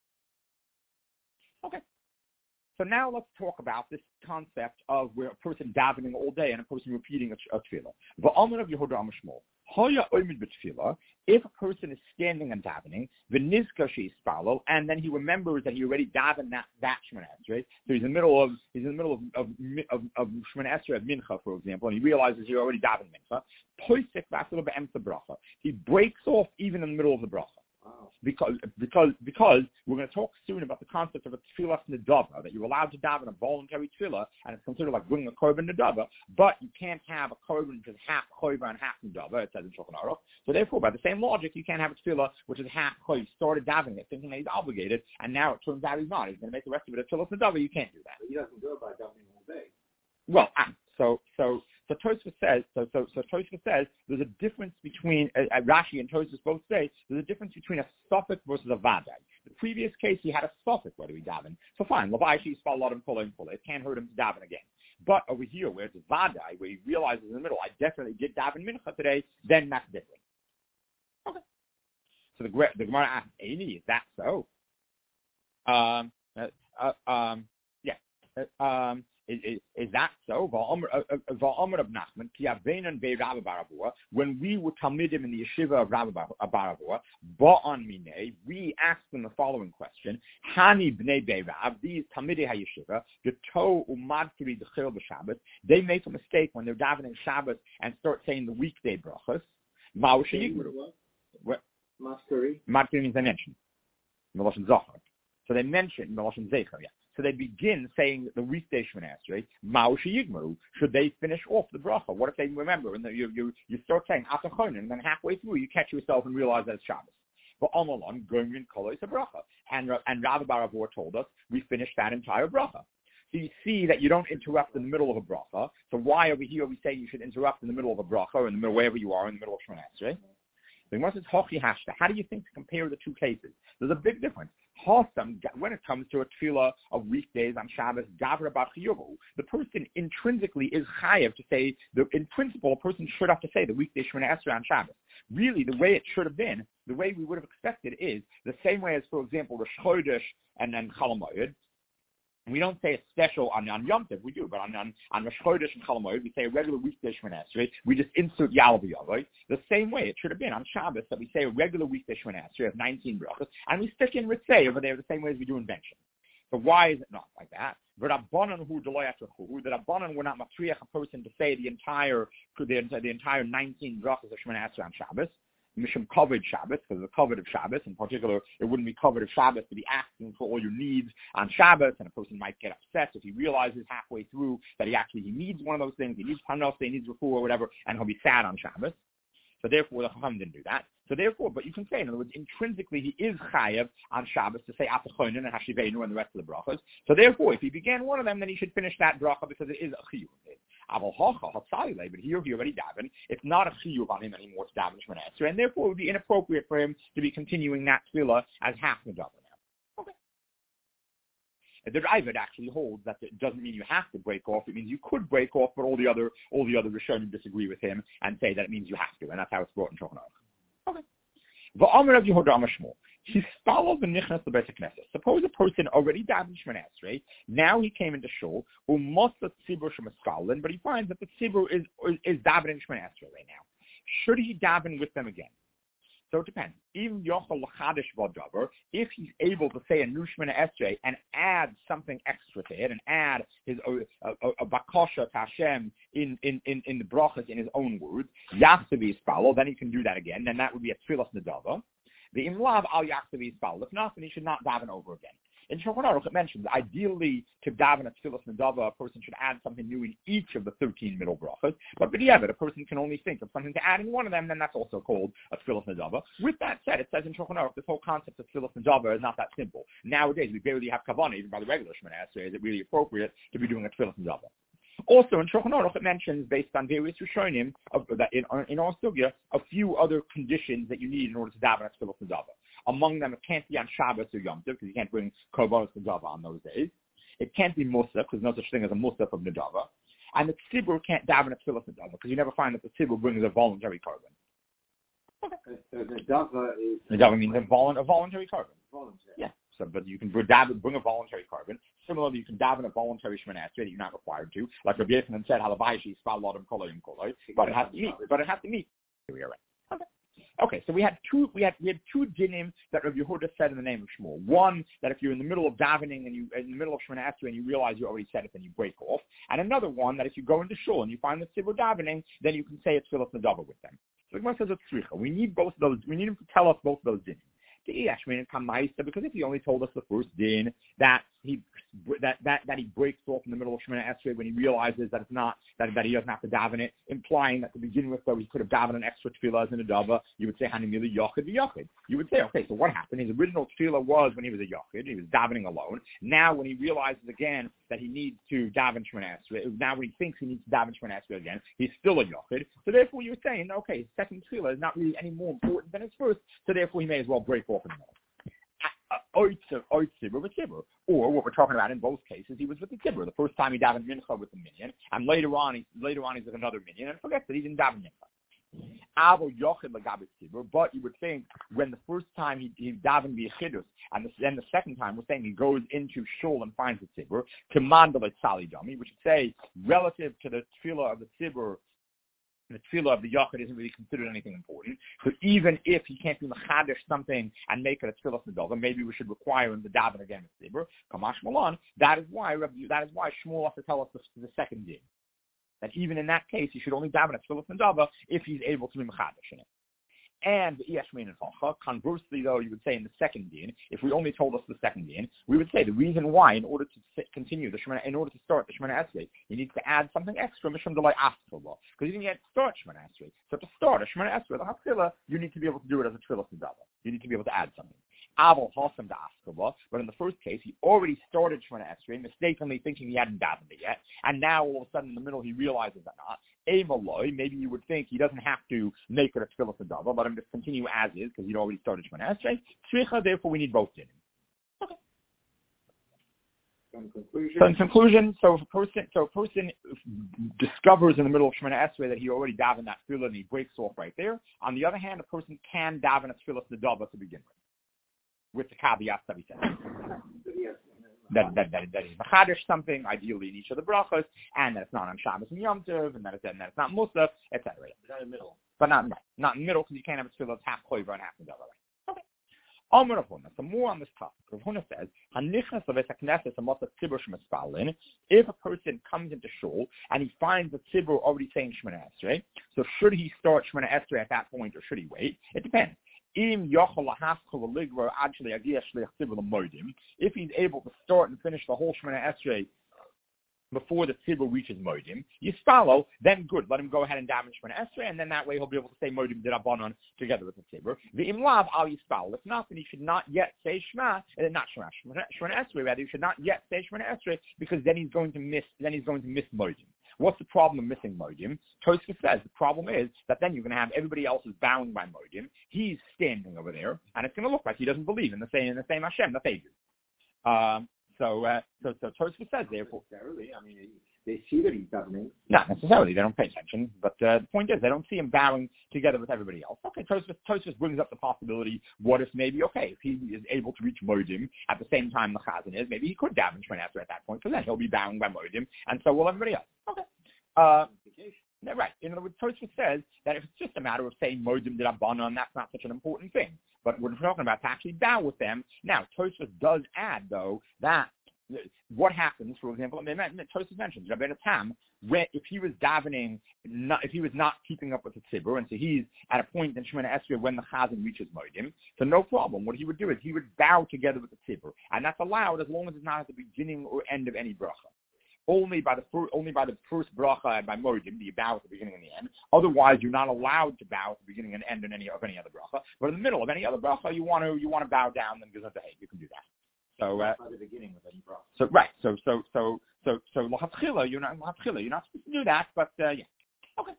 Okay. So now let's talk about this concept of where a person davening all day and a person repeating a tefillah. V'amar of Yehuda Amashmol. Haya oimid b'tefillah. If a person is standing and davening, v'nizka she'ispalo, and then he remembers that he already davened that Shemona Esrei. So he's in the middle of Shemona Esrei of Mincha, for example, and he realizes he already davened Mincha. Poisek v'asilo be'emtza bracha. He breaks off even in the middle of the bracha. Because we're going to talk soon about the concept of a tefillah nedava, that you're allowed to daven a voluntary tefillah, and it's considered like bringing a korban nedava, but you can't have a korban which is half choiva and half nedava, it says in Shulchan Aruch. So therefore, by the same logic, you can't have a tefillah which is half choiv. He started davening it, thinking that he's obligated, and now it turns out he's not. He's going to make the rest of it a tefillah nedava. You can't do that. But he doesn't go by davening all day. Well, So Tosfos says there's a difference between Rashi and Tosfos both say there's a difference between a suffix versus a vadai. The previous case he had a suffix whether he daven, so fine. Lavaishi spaladim kolim kolim. It can't hurt him to daven again. But over here where it's a vadai, where he realizes in the middle, I definitely did daven mincha today, then that's different. Okay. So the Gemara asks, Eini, is that so? Is that so? When we were Talmidim in the yeshiva of Rabbi Baravua, we asked them the following question: Hani bnei Beirav, these Talmidei hayeshiva, the to umadkiri dechil b'Shabbos, they make a mistake when they're davening Shabbos and start saying the weekday brachos. Ma'u sheyigmru. Madkiri means they mention Meloshen Zohar. So they mention Meloshen Zecher, yeah. So they begin saying the weekday Shemona Esrei, Ma'u sheyigmru. Should they finish off the bracha? What if they remember and you start saying Atachonin, and then halfway through you catch yourself and realize that it's Shabbos? But Omalon going in Kolo is a bracha, and Rabbi Baravor told us we finished that entire bracha. So you see that you don't interrupt in the middle of a bracha. So why over here we say you should interrupt in the middle of a bracha or in the middle wherever you are in the middle of Shemona Esrei? The Gemara says Hochi Hashta. How do you think to compare the two cases? There's a big difference. When it comes to a tefillah of weekdays on Shabbos, Gavra Bar Chiyuvu, the person intrinsically is chayav to say, in principle, a person should have to say the weekday Shemona Esrei on Shabbos. Really, the way it should have been, the way we would have expected is the same way as, for example, Rosh Chodesh and then Chol Hamoed. We don't say a special on Yom Tov, we do, but on Rosh Chodesh and Chol Hamoed, we say a regular weekday Shemona Esrei. We just insert Yal B'Yavai. The same way it should have been on Shabbos that we say a regular weekday Shemona Esrei of 19 brachos, and we stick in Ritzei over there the same way as we do in Benshim. So why is it not like that? The Rabbanan were not matriach a person to say the entire 19 brachos of Shemona Esrei on Shabbos. Mishum covered Shabbos, because of the covered of Shabbos. In particular, it wouldn't be covered of Shabbos to be asking for all your needs on Shabbos, and a person might get upset if he realizes halfway through that he needs one of those things, he needs panos, he needs refuah or whatever, and he'll be sad on Shabbos. So therefore, the Chacham didn't do that. So therefore, but you can say, in other words, intrinsically he is chayav on Shabbos to say Atachonin and Hashivenu and the rest of the brachos. So therefore, if he began one of them, then he should finish that bracha because it is a chiyuv. But here he already davened. It's not a chiyuv on him anymore to daven Shemona Esrei, and therefore it would be inappropriate for him to be continuing that tefillah as half the daven now. Okay. The Raavad actually holds that it doesn't mean you have to break off. It means you could break off, but all the other Rishonim disagree with him and say that it means you have to, and that's how it's brought in Shulchan Aruch. Okay. V'Amar Rav Yehuda Amar Shmuel. He followed the nichnas the Beis Knesset. Suppose a person already davened Shemona Esrei. Now he came into shul. U'mos the tzibur shemaskalin, but he finds that the tzibur is davening Shemona Esrei right now. Should he daven with them again? So it depends. Even yochel l'chadish v'davar, if he's able to say a new Shemona Esrei and add something extra to it, and add his a bakasha to Hashem in the brachas in his own words, yachsavi ispalo, then he can do that again. Then that would be a tfilas nedava. The imlav al yachsavi ispalo. If not, then he should not daven over again. In Shulchan Aruch it mentions, ideally, to daven a tfilas nedava, a person should add something new in each of the 13 middle brachas. But b'diavad, a person can only think of something to add in one of them, then that's also called a tfilas nedava. With that said, it says in Shulchan Aruch, this whole concept of tfilas nedava is not that simple. Nowadays, we barely have kavanah, even by the regular Shemona Esrei. Is it really appropriate to be doing a tfilas nedava? Also, in Shulchan Aruch, it mentions, based on various Rishonim, that in our sugya, a few other conditions that you need in order to daven a tfilas nedava. Among them, it can't be on Shabbos or Yom Tov, because you can't bring korbanos nedava on those days. It can't be Musaf, because there's no such thing as a Musaf of nedava. And the tzibur can't daven a tfilas nedava, because you never find that the tzibur brings a voluntary korban. Nedava means a voluntary korban. Yeah. So, but you can bring a voluntary korban. Similarly, you can daven a voluntary Shemona Esrei that you're not required to. Like Rabbi Yochanan said, Halavaishi spal lodem kolayim kolay. But it has to meet. Here we are. Right. Okay, so we had two dinim that Rabbi Yehuda said in the name of Shmuel. One, that if you're in the middle of davening and you in the middle of Shemona Esrei and you realize you already said it, then you break off. And another one, that if you go into shul and you find the tzibur davening, then you can say it's tfilas nedava with them. So the Gemara says it's tzricha. We need both of those. We need him to tell us both of those dinim. Because if he only told us the first din that he breaks off in the middle of Shemona Esrei when he realizes that it's not that he doesn't have to daven it, implying that to begin with though he could have davened an extra tefillah as an adava, you would say hanimili yochid v'yochid. You would say, okay, so what happened? His original tefillah was when he was a yochid, he was davening alone. Now when he realizes again that he needs to daven Shemona Esrei, now when he thinks he needs to daven Shemona Esrei again, he's still a yochid. So therefore you're saying, okay, his second tefillah is not really any more important than his first, so therefore he may as well break off in the middle. Or what we're talking about in both cases, he was with the tzibur. The first time he davened mincha with the minyan, and later on he's with another minyan, and forgets that he didn't daven mincha. But you would think when the first time he davened b'yechidus, and then the second time we're saying he goes into shul and finds the tzibur, commandal sali dami, which would say relative to the tefillah of the tzibur, the tefillah of the yachid isn't really considered anything important. So even if he can't be mechadish something and make it a tefillah nedava, maybe we should require him to daven again with tzibur. Kamash Malon. That is why Shmuel has to tell us the second din. That even in that case, he should only daven a tefillah nedava if he's able to be mechadish in it. And conversely, though, you would say in the second din, if we only told us the second din, we would say the reason why, in order to continue the Shemona, in order to start the Shemona Esrei, you need to add something extra, mishum delay afterlah, because you didn't yet start Shemona Esrei. So to start a Shemona Esrei, the Hafkilah, you need to be able to do it as a tefillah nedava. You need to be able to add something. But in the first case, he already started Shemona Esrei, mistakenly thinking he hadn't davened it yet, and now all of a sudden in the middle he realizes that not. Maybe you would think he doesn't have to make it a tefillah nedava, let him just continue as is because he'd already started Shemona Esrei. Tzricha, therefore we need both dinim. Okay. So in conclusion, if a person discovers in the middle of Shemona Esrei that he already davened that tefillah and he breaks off right there. On the other hand, a person can daven a tefillah nedava to begin with the caveats that we said. That is machadish something, ideally in each of the brachos, and that it's not on Shabbos and Yom Tov, and that it's not Musaf, etc. Not in the middle. But not in the middle, because you can't have a tefillah that's half koiva and half nedava. Okay. Amar Rav Huna. So more on this topic. Rav Huna says, "Hanichnas lebeis hakneses amot tzibur shemispalin." If a person comes into shul and he finds the tzibur already saying Shemona Esrei, so should he start Shemona Esrei at that point, or should he wait? It depends. If he's able to start and finish the whole Shemona Esrei before the tzibur reaches modim, yispalo, then good. Let him go ahead and daven Shemona Esrei, and then that way he'll be able to say modim d'Rabbanan together with the tzibur. The imlav al yispalo. If not, then he should not yet say Shema, Shemona Esrei. Rather, he should not yet say Shemona Esrei because then he's going to miss modim. What's the problem of missing modim? Tosfos says the problem is that then you're going to have everybody else is bound by modim. He's standing over there, and it's going to look like he doesn't believe in the same Hashem that they do. So Tosfos says, therefore. Necessarily. I mean, they see that he's davening. Not necessarily. They don't pay attention. But the point is, they don't see him bowing together with everybody else. Okay, Tosfos brings up the possibility, what if maybe, okay, if he is able to reach Moedim at the same time the Chazan is, maybe he could daven Shemini Esrei at that point, so then he'll be bowing by Moedim, and so will everybody else. Okay. Right. In other words, Tosfos says that if it's just a matter of saying Moedim D'Rabbanan, that's not such an important thing. But we're talking about to actually bow with them. Now, Tosfos does add, though, that what happens, for example, Tosfos mentions Rabbeinu Tam, if he was davening, if he was not keeping up with the tzibur, and so he's at a point in Shemini Esrei when the Chazan reaches Moedim, so no problem. What he would do is he would bow together with the tzibur, and that's allowed as long as it's not at the beginning or end of any bracha. Only by the first bracha and by Moedim do you bow at the beginning and the end. Otherwise, you're not allowed to bow at the beginning and end of any other bracha. But in the middle of any other bracha, you want to bow down. Then you can do that. So by the beginning of any bracha. So right. So l'hatchila, you're not supposed to do that. But yeah. Okay.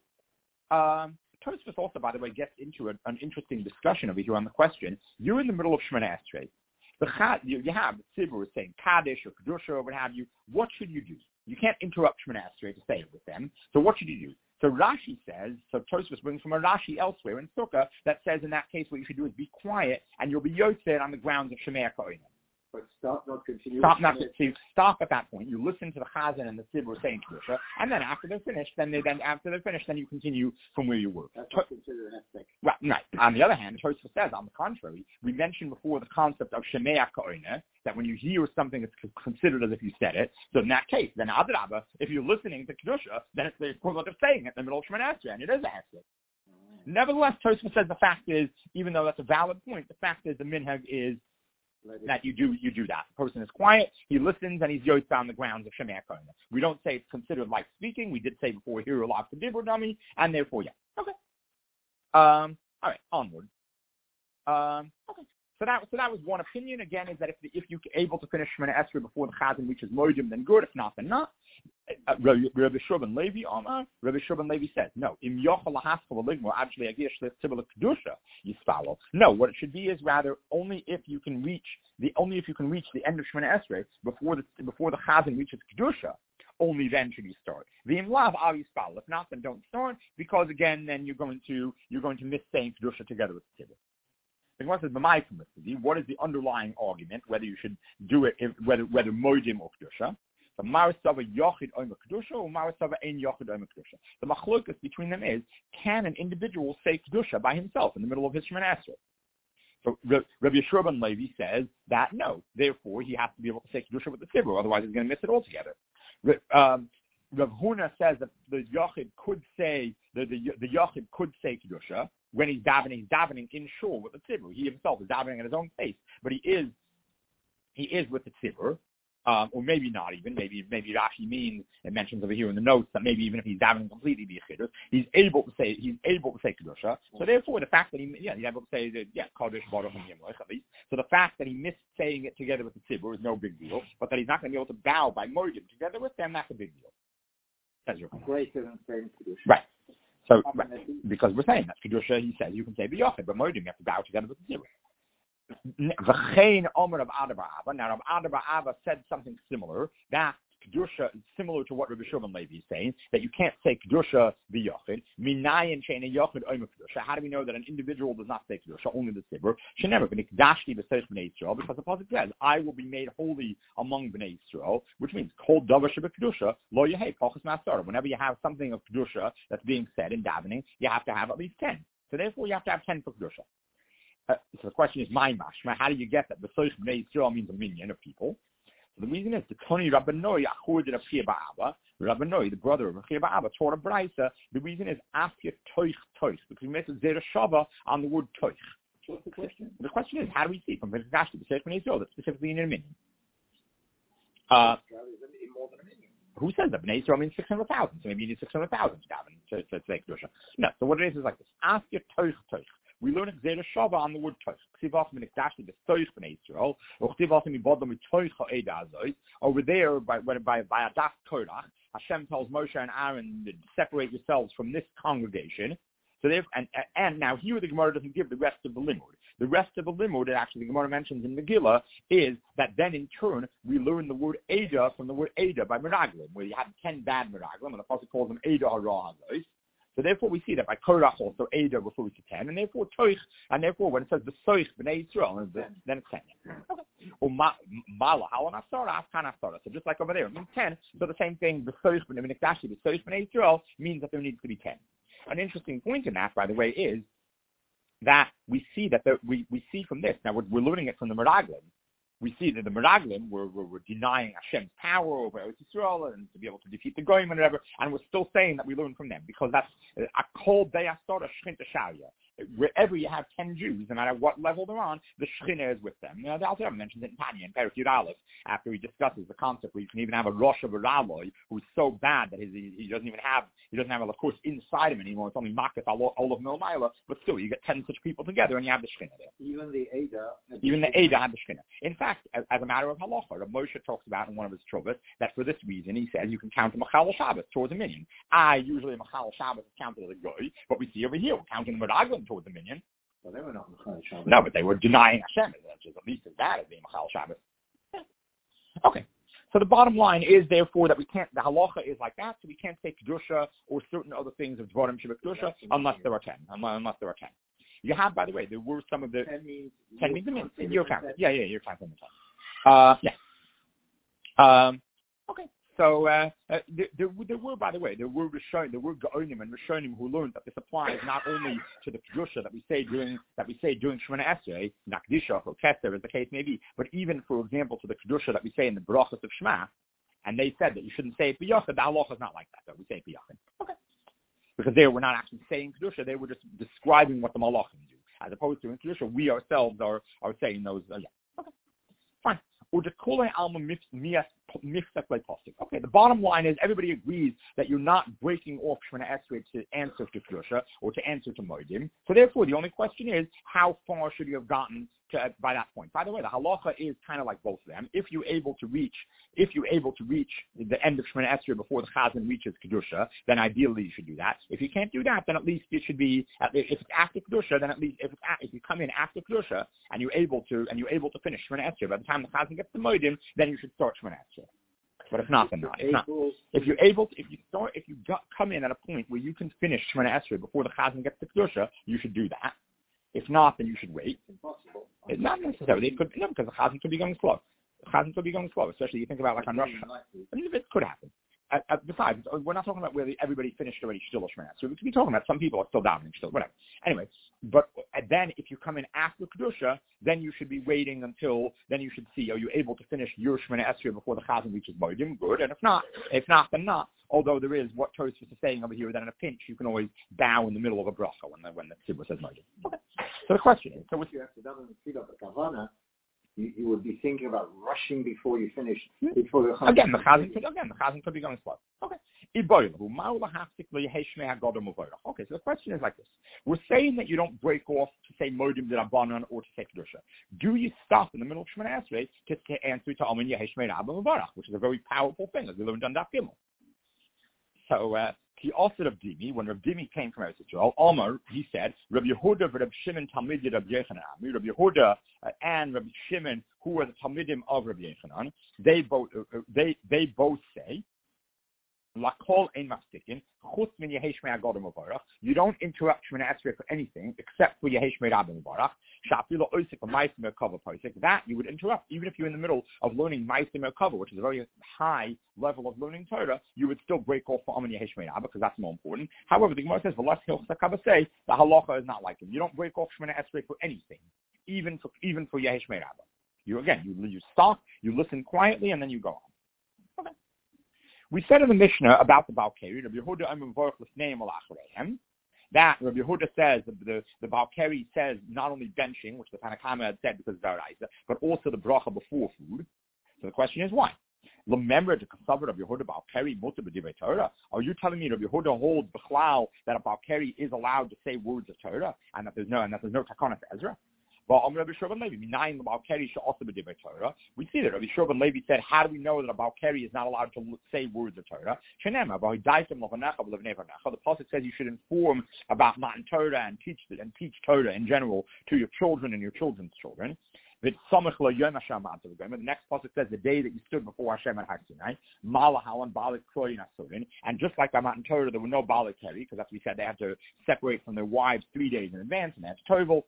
Tosfos also, by the way, gets into an interesting discussion over here on the question. You're in the middle of Shemini Esrei. You have the tzibur saying Kaddish or Kedusha or what have you. What should you do? You can't interrupt Shemini Esrei to say it with them. So what should you do? So Rashi says, so Tosfos brings from a Rashi elsewhere in Sukkah that says in that case what you should do is be quiet and you'll be yotzed on the grounds of Shemei Kohenim. But stop, not continue. Stop at that point. You listen to the Chazan and the tzibur saying Kedusha, and then after they're finished, then you continue from where you were. That's not considered an aspect. Right. On the other hand, Tosfos says, on the contrary, we mentioned before the concept of Shemei Kohenim, that when you hear something, it's considered as if you said it. So in that case, then Adrabah, if you're listening to Kedusha, then it's the equivalent of saying it in the middle of Shemini Esrei, and it is a aspect. Nevertheless, Tosfos says the fact is, even though that's a valid point, the fact is the minhag is that you do that. The person is quiet, he listens, and he's yotz on the grounds of Shemei Kohenim. We don't say it's considered like speaking. We did say before, here lots of dibur dummy, and therefore, yeah. Okay. All right, onward. Okay. So that was one opinion. Again, is that if you're able to finish Shemini Esrei before the Chazan reaches Moedim, then good. If not, then not. Rabbi Shurban Levi says, no. Im yochel lahaskal ligmor actually agish l'tzibur kedusha yisfalo. No, what it should be is rather only if you can reach the end of Shemini Esrei before the Chazan reaches kedusha. Only then should you start. The imlav al yisfalo. If not, then don't start, because again, then you're going to miss saying kedusha together with tzibur. The question is, what is the underlying argument, whether you should do it, whether Moedim or Kedusha? The Marasava Yochid Omer Kedusha or Marasava Ein Yochid Omer Kedusha. The machlokas between them is, can an individual say Kedusha by himself in the middle of his Shemini Esrei? So Rabbi Shurban Levi says that no, therefore he has to be able to say Kedusha with the tzibur, otherwise he's going to miss it altogether. Rav Huna says that the Yochid could say the Yochid could say Kedusha when he's davening in shul with the tzibur. He himself is davening at his own pace, but he is with the tzibur, or maybe not even. Maybe Rashi means, it mentions over here in the notes that maybe even if he's davening completely b'yichidus, he's able to say Kedusha. So therefore, the fact that he's able to say Kodesh Baruch Yimlech at least. So the fact that he missed saying it together with the tzibur is no big deal, but that he's not going to be able to bow by Moedim together with them, that's a big deal. Greater than saying Kedusha. Right. So, because we're saying that Kedusha, he says you can say b'yochid, but Moedim you have to bow together with the tzibur. V'chein Omer of Adabar Abba. Now, Rav Adabar Abba said something similar. That Kedusha is similar to what Rabbi Shurban Levi is saying, that you can't say Kedusha b'yochid. Minayin she'ein yochid omer Kedusha. How do we know that an individual does not say Kedusha, only the tzibur? Shenever v'nikdashti b'seich b'nei Yisrael, because the pasuk says, I will be made holy among b'nei Yisrael, which means kol davar shebekdusha lo yehei pachas ma'asara. Whenever you have something of Kedusha that's being said in davening, you have to have at least 10. So therefore, you have to have 10 for Kedusha. So the question is, my mashma, how do you get that? B'seich b'nei Yisrael means a minion of people. So the reason is the Tony Rabbanoi Achur Rav Chia Ba'Abba, Rabbanoi, the brother of Rav Chia Ba'Abba, taught a brayso. The reason is after toich, because he makes a zera shava on the word toich. What's the question? The question is, how do we see from V'nikash to B'seich b'nei Yisrael that's specifically in a minion? More than a minion. Who says that? B'nei Yisrael means 600,000, so maybe you need 600,000 to say Kedusha. No, so what it is like this: after toich. We learn Zera Shava on the word Toich. Over there, by a das Korach, Hashem tells Moshe and Aaron to separate yourselves from this congregation. So and now here the Gemara doesn't give the rest of the limud. The rest of the limud that actually the Gemara mentions in Megillah is that then in turn we learn the word Eda from the word Eda by Meraglim, where you have 10 bad Meraglim, and the Pasuk calls them Eda Hara Hagos. So therefore we see that by Korach also Eda refers to 10, and therefore Toich, and therefore when it says the Soich B'nai Yisrael, then it's 10. Okay. Or Mala, how Asara, Afkan Asara. So just like over there, it means 10. So the same thing, the Soich B'nai Yisrael means that there needs to be 10. An interesting point in that, by the way, is that we see that we see from this, now we're learning it from the Meraglim. We see that the Meraglim were denying Hashem's power over Eretz Yisrael and to be able to defeat the Goyim and whatever, and we're still saying that we learn from them because that's a kol be'asora shchinta sharia. Wherever you have 10 Jews, no matter what level they're on, the Shekhinah is with them. Now, the Alter Rebbe mentions it in Tanya in Perek Yud Aleph, after he discusses the concept where you can even have a Rosh of a Rabbi who's so bad that he doesn't have a lakos inside him anymore. It's only Makat Olav Milmaila, but still, you get 10 such people together and you have the Shekhinah there. Even the Eda had the Shekhinah. In fact, as a matter of halacha, Rav Moshe talks about in one of his Trovos that for this reason he says you can count a Machal Shabbos towards a minion. Usually a Machal Shabbos is counted as a goy, but we see over here we're counting the Meraglim towards the minion. Well, they were not Machal Shabbos. No, but they were denying Hashem, which is at least as bad as being Machal Shabbos. Yeah. Okay. So the bottom line is, therefore, that the halacha is like that, so we can't say Kedusha or certain other things of Dvarim Sheba Kedusha unless there are 10. You have, by the way, there were some of the 10 means a minute in your count. Yeah, you're counting the 10. Okay. So there were, by the way, Rishonim and Rishonim who learned that this applies not only to the kedusha that we say during Shemona Esrei, Nakdisha or Keser, as the case may be, but even, for example, to the kedusha that we say in the brachos of Shema, and they said that you shouldn't say it b'yachid. The halacha is not like that, though. We say it b'yachid. Okay. Because there we're not actually saying kedusha; they were just describing what the malachim do, as opposed to in kedusha we ourselves are saying those. Okay, fine. Or just call it alma mifsak like plastic. Okay, the bottom line is everybody agrees that you're not breaking off Shemona Esrei to answer to Kedusha or to answer to Moedim. So therefore, the only question is how far should you have gotten by that point? By the way, the halacha is kind of like both of them. If you're able to reach the end of Shemona Esrei before the Chazan reaches Kedusha, then ideally you should do that. If you can't do that, then at least it should be. If it's after Kedusha, then at least if you come in after Kedusha and you're able to finish Shemona Esrei by the time the Chazan gets to Moedim, then you should start Shemona Esrei. But if not, then not. If you come in at a point where you can finish Shemona Esrei before the Chazan gets to Kedusha, you should do that. If not, then you should wait. It's impossible. It's not necessarily. It could, no, because the Chazan could be going slow. The Chazan could be going slow, especially you think about like on Rosh Hashanah. I mean, it could happen. Besides, we're not talking about where everybody finished already Shtil Shemona. So we could be talking about some people are still dominating Shtil, whatever. Anyway, but then if you come in after Kedusha, then you should be waiting until, then you should see, are you able to finish your Shemona Esrei before the Chazan reaches Moedim? Good. And if not, then not. Although there is what Tosfos is saying over here, that in a pinch you can always bow in the middle of a bracha when the tzibur says Moedim. Okay. So the question is, if you have to daven the tefillah of the kavana, you would be thinking about rushing before you finish. Before the Chazan could be going slow. Okay. Okay, so the question is like this. We're saying that you don't break off to say Moedim D'Rabbanan or to say Kedusha. Do you stop in the middle of Shemona Esrei to answer to Amen Yehi Shmei Rabba Mevarach, which is a very powerful thing, as we learned on Daf Gimel. So, he also Rav Dimi, when Rav Dimi came from Eretz Yisrael, Omar, he said, Rabbi Yehuda and Rabbi Shimon Talmidei Rabbi Yochanan. Rabbi Yehuda and Rabbi Shimon, who were the Talmidim of Rabbi Yochanan, they both say, Lakol ein mafsikin, chutz min Yehi Shmei Agodim Mevarach. You don't interrupt Shemona Esrei for anything except for Yehi Shmei Rabba Mevarach. Sha'afilo oisik v'maisim merkava posik. That you would interrupt, even if you're in the middle of learning maisim merkava, which is a very high level of learning Torah. You would still break off for Amen Yehi Shmei Rabba because that's more important. However, the Gemara says v'las hilchos hakavasei, the halacha is not like them. You don't break off Shemona Esrei for anything, even for Yehi Shmei Rabba. You stop, you listen quietly, and then you go on. Okay. We said in the Mishnah about the Balkari, Rabbi Yehuda Amim Vorach L'Sneim Al-Achreihem, that Rabbi Yehuda says, the Balkari says not only benching, which the Tanakama had said because of Daraisa, but also the bracha before food. So the question is why? Remember the Kasavar of Yehuda Balkari Mutar B'divrei Torah? Are you telling me Rabbi Yehuda holds B'chlal that a Balkari is allowed to say words of Torah and that there's no Takonas Ezra? Well, Rabbi Shua ben Levi, Minayin Baal Keri also be Divrei Torah. We see that Rabbi Shua ben Levi said, how do we know that a Baal Keri is not allowed to say words of Torah? The pasuk says you should inform about Matan Torah and teach Torah in general to your children and your children's children. The next pasuk says the day that you stood before Hashem at Har Sinai, and just like by Matan Torah, there were no Baal Keri, because as we said, they had to separate from their wives 3 days in advance, and that's Tovel.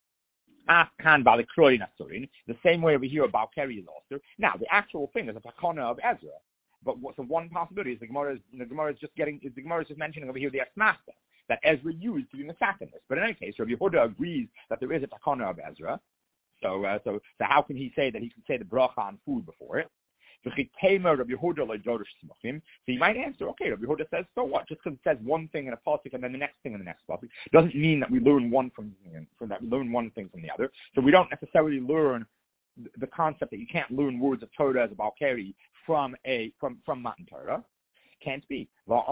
The same way over here, Baal Keri is also. Now, the actual thing is a takana of Ezra. But so one possibility is the Gemara is just mentioning over here the Esmasta that Ezra used to do the this. But in any case, Rabbi Yehuda agrees that there is a takana of Ezra. So how can he say that he can say the bracha on food before it? So you might answer, okay, Rabbi Yehuda says, so what? Just because it says one thing in a pasuk and then the next thing in the next pasuk doesn't mean that we learn one thing from the other. So we don't necessarily learn the concept that you can't learn words of Torah as a Baal Keri from Matan Torah. Can't be.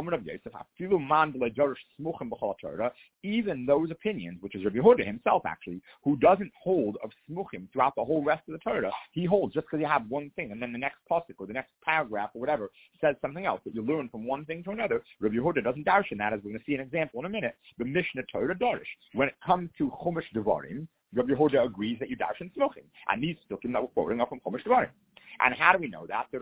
Even those opinions, which is Rabbi Yehuda himself actually, who doesn't hold of smuchim throughout the whole rest of the Torah, he holds just because you have one thing and then the next pasuk or the next paragraph or whatever says something else that you learn from one thing to another. Rabbi Yehuda doesn't darshan that, as we're going to see an example in a minute. The Mishnah Torah Darish. When it comes to Chumash Devarim, Rabbi Yehuda agrees that you darshan smuchim, and these smuchim that we're quoting are from Chumash Devarim. And how do we know that?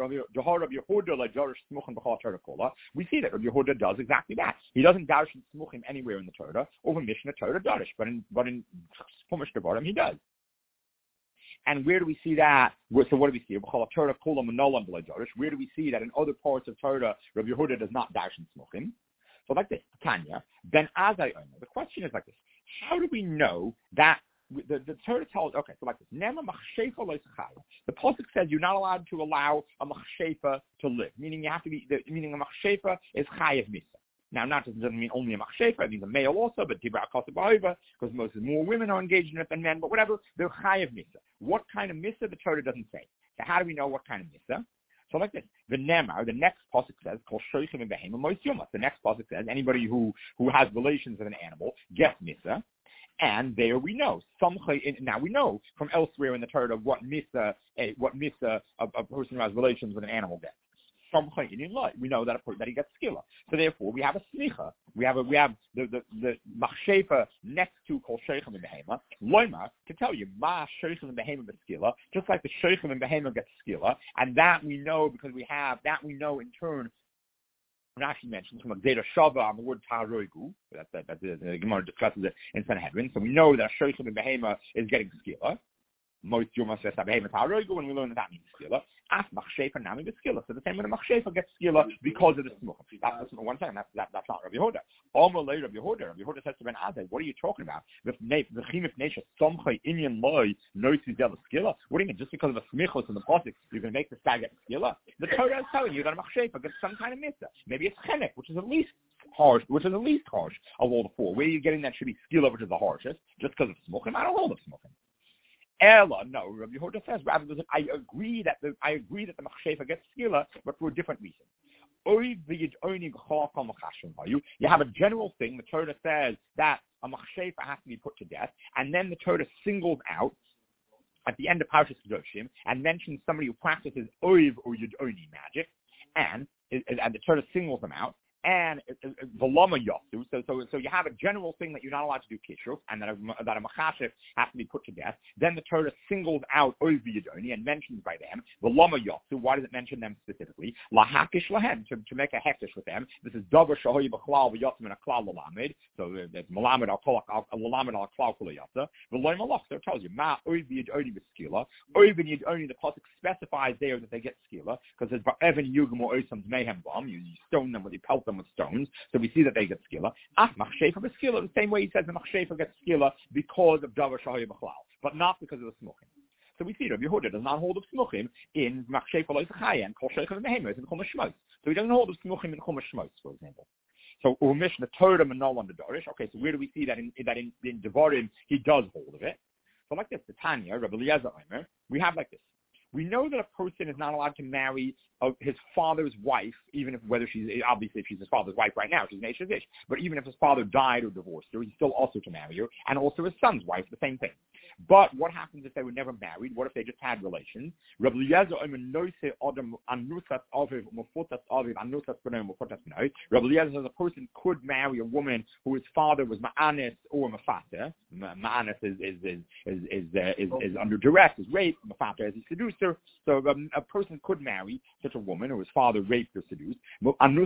We see that Rabbi Yehuda does exactly that. He doesn't darshan smuchim anywhere in the Torah over Mishnah Torah Darish, but in Chumash Devarim he does. And where do we see that? So what do we see? Where do we see that in other parts of Torah Rabbi Yehuda does not darshan smuchim? So like this, Tanya, Ben Azai Omer. The question is like this: how do we know that? The Torah tells, okay, so like this, Nema machshefa lo yischaya. The pasuk says you're not allowed to allow a machshefa to live, meaning you have to be, meaning a machshefa is chayav misa. Now, doesn't mean only a machshefa, it means a male also, but tibra kosa ba'ova, because more women are engaged in it than men, but whatever, they're chayav misa. What kind of misa the Torah doesn't say. So how do we know what kind of misa? So like this, the next pasuk says, Kol shoichem and behema mois yumas. The next pasuk says, anybody who has relations with an animal gets misa. And there we know. Now we know from elsewhere in the Torah what misa a person who has relations with an animal gets. We know that he gets skila. So therefore, we have a smicha. We have the machshefa next to kol sheichem and behema. Loima to tell you ma sheichem and behema skila, just like the sheichem and behema gets skila, and that we know because we know in turn. Rashi mentions from a Gzeda Shava on the word Taroigu. The Gemara discusses it in Sanhedrin. So we know that Shoichem and Behema is getting skila. Most Yumas says Behema Taroigu, and we learn that means skila. As Machshefa Nami is skila. So the same way the Machshefa gets skila because of the smuchim. That's one second. That's not Rabbi Yehuda. Omer lei Rabbi Yehuda. Rabbi Yehuda says to Ben Azai, what are you talking about? What do you mean? Just because of the smichos in the pasuk, you're going to make this guy get skila? The Torah is telling you that a Machshefa gets some kind of mitzvah. Maybe it's chenek, which is at least harsh of all the four. Where are you getting that should be skila, which is the harshest? Just because of smuchim? I don't hold of smuchim. Ella, no. Rabbi Yehuda says rather than I agree that the machshefa gets skila, but for a different reason. You have a general thing. The Torah says that a machshefa has to be put to death, and then the Torah singles out at the end of Parshas Kedoshim and mentions somebody who practices oiv or yudoni magic, and the Torah singles them out. And Volama Yosu, so you have a general thing that you're not allowed to do kishuf, and that a machashif has to be put to death. Then the Torah singles out Oiv Yadoni and mentions by them Volama Yosu. Why does it mention them specifically? Lahakish lahem, to make a hektish with them. This is Davar Shahoy B'Klal V'Yotzim and Aklal Lalamid. So there's Malamed Al Lalamid Al Klal Kulayatza. V'Loy Malach. So it tells you Ma Oiv Yadoni B'Skila. Oiv Yadoni. The pasuk specifies there that they get skila because there's Evan Yugam or Osam's Mayhem bomb. You stone them with you pelt them with stones, so we see that they get skila. Machshefa b'skila, the same way he says the machshefa gets skila because of davar shahoy b'chlal, but not because of the smuchim. So we see Rabbi Yehuda does not hold of smuchim in machshefa lo yischaya and kol sheichem behema in chumash shmos. So he doesn't hold of smuchim in chumash shmos, for example. So Mishnah Torah Manol on the Dorish. Okay, so where do we see that in Devarim he does hold of it? So like this, the Tanya, Rabbi Eliezer Omer, we have like this. We know that a person is not allowed to marry his father's wife, even if if she's his father's wife right now, she's an Eshevish. But even if his father died or divorced her, he's still also to marry her, and also his son's wife, the same thing. But what happens if they were never married? What if they just had relations? Rabbi Eliezer says a person could marry a woman whose father was ma'anis or mafater. Ma'anis is under duress, is raped. Mafater is a seducer. So a person could marry such a woman whose father raped or seduced. Rabbi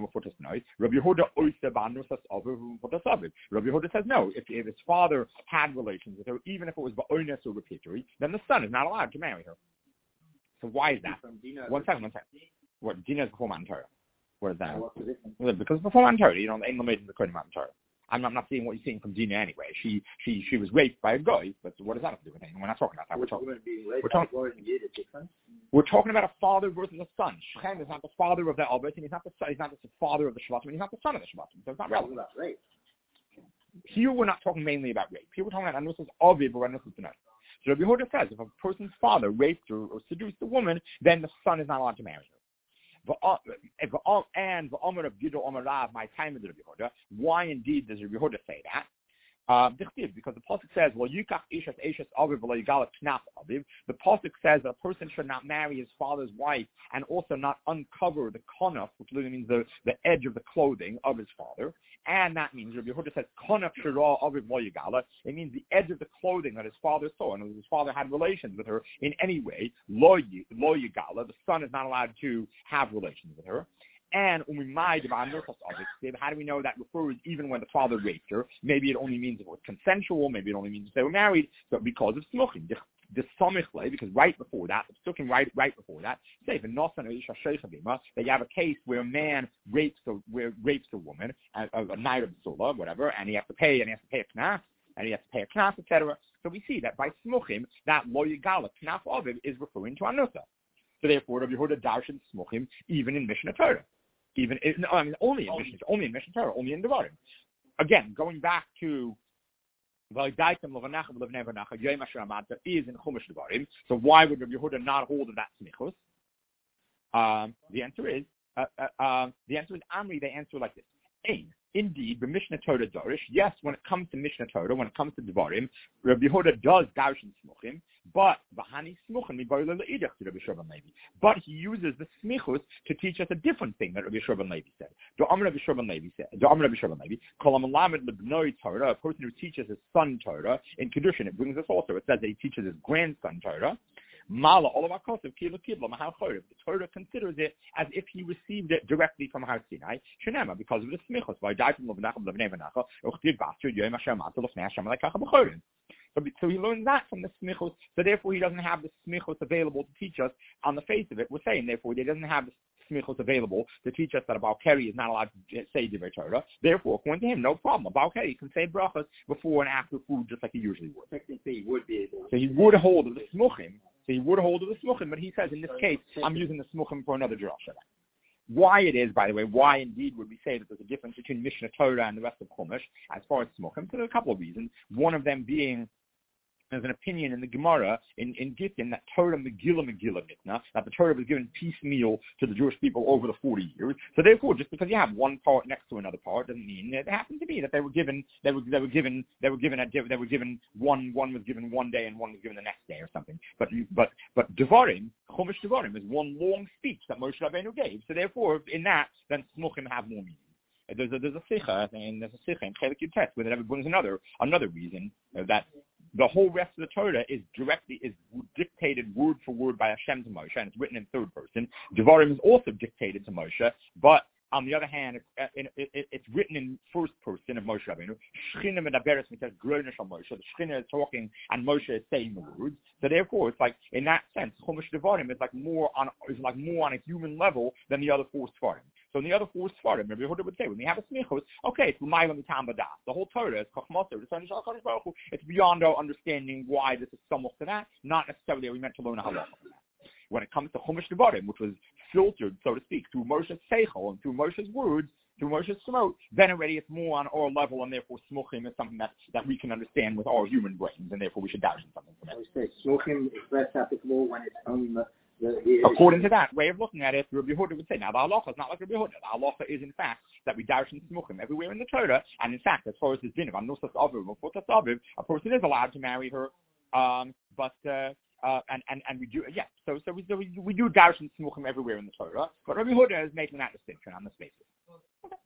Yehuda says no. If his father had relations with her, even if it was ba'ones or repituary, then the son is not allowed to marry her. So why is that? One second. What? Dina is before Matan Torah. What is that? Because before Matan Torah, ain't no made in the Kohen Matan Torah. I'm not seeing what you're seeing from Dina anyway. She was raped by a guy, but what does that have to do with anything? We're not talking about that. We're talking about a father versus a son. Shechem is not the father of the Albert, and he's not the father of the Shvatim, and he's not the son of the Shvatim. So it's not relevant. Here we're not talking mainly about rape. Here we're talking about Anusas Aviv or Anusas B'nai. So Rabbi Yehuda says if a person's father raped or seduced a woman, then the son is not allowed to marry her. Why indeed does Rabbi Yehuda say that? Because the pasuk says, "Well, yikach ishes aviv v'lo yigalat knaf aviv." The pasuk says that a person should not marry his father's wife and also not uncover the konaf, which literally means the edge of the clothing of his father. And that means Rabbi Yehuda says konaf shira aviv lo yigalat. It means the edge of the clothing that his father saw, and if his father had relations with her in any way, lo yigala, the son is not allowed to have relations with her. And how do we know that refers even when the father raped her? Maybe it only means if it was consensual, maybe it only means if they were married, but because of smuchim. The samichle, because right before that, right before that, say that you have a case where a man rapes a woman, a night of Sula, whatever, and he has to pay a knas, etc. So we see that by smuchim, that lo yigala knaf aviv is referring to anusa. So therefore, Rabbi Yehuda darshan smuchim even in Mishnah Torah. Only in Mishnah Torah, only in Devarim. Again, going back to is in Chumash Devarim. So why would Rabbi Yehuda not hold of that smichus? The answer is Amri. They answer like this: Indeed, the Mishnah Torah Dorish. Yes, when it comes to Mishnah Torah, when it comes to Devarim, Rabbi Yehuda does darshan smuchim, but Bahani smuchim But he uses the smichus to teach us a different thing that Rabbi Shurban Levi said. A person who teaches his son Torah in Kedushin, it brings us also. It says that he teaches his grandson Torah. The Torah considers it as if he received it directly from Har Sinai, because of the smichos. So he learns that from the smichos. So therefore, he doesn't have the smichos available to teach us on the face of it. We're saying, therefore, he doesn't have the smichos available to teach us that a Balkari is not allowed to say Divrei Torah. Therefore, according to him, no problem. A Balkari can say brachas before and after food just like he usually would. Technically, he would be able. So he would hold of the smuchim. But he says in this case, I'm using the smuchim for another drasha. Why indeed would we say that there's a difference between Mishnah Torah and the rest of Chumash as far as smuchim? So there are a couple of reasons. One of them being there's an opinion in the Gemara in Gittin that Torah Megillah Mitna, that the Torah was given piecemeal to the Jewish people over the 40 years. So therefore, just because you have one part next to another part doesn't mean it happened to be that they were given one was given one day and one was given the next day or something. But Devarim, Chumash Devarim is one long speech that Moshe Rabbeinu gave. So therefore, in that, then Smuchim have more meaning. There's a sikha in Chelik Yud where it brings another reason that the whole rest of the Torah is dictated word for word by Hashem to Moshe, and it's written in third person. Devarim is also dictated to Moshe, but on the other hand, it's written in first person of Moshe Rabbeinu. Shechina medaberes mitzvah groinish on Moshe. The Shechina is talking, and Moshe is saying the words. So therefore, it's like in that sense, Chumash Devarim is more on a human level than the other four Sfarim. So in the other four Sfarim, Rabbi Yehuda would say, when we have a smichus, okay, it's l'mayla mitam b'das. The whole Torah is kachmaser. It's beyond our understanding why this is somewhat to that. Not necessarily that we meant to learn a halacha. When it comes to Chumash Devarim, which was filtered, so to speak, through Moshe's seichel and through Moshe's words, through Moshe's smot, then already it's more on our level, and therefore smuchim is something that we can understand with our human brains, and therefore we should dash something from it. I would say smuchim is less applicable when it's only according to that way of looking at it, Rabbi Yehuda would say, now the halacha is not like Rabbi Yehuda. The halacha is in fact that we darshan smuchim everywhere in the Torah, and in fact, as far as this din of anusas aviv or futas aviv, a person is allowed to marry her But we do, yeah. So we do Darshan Smuchim everywhere in the Torah, but Rabbi Huda is making that distinction on this basis. Okay.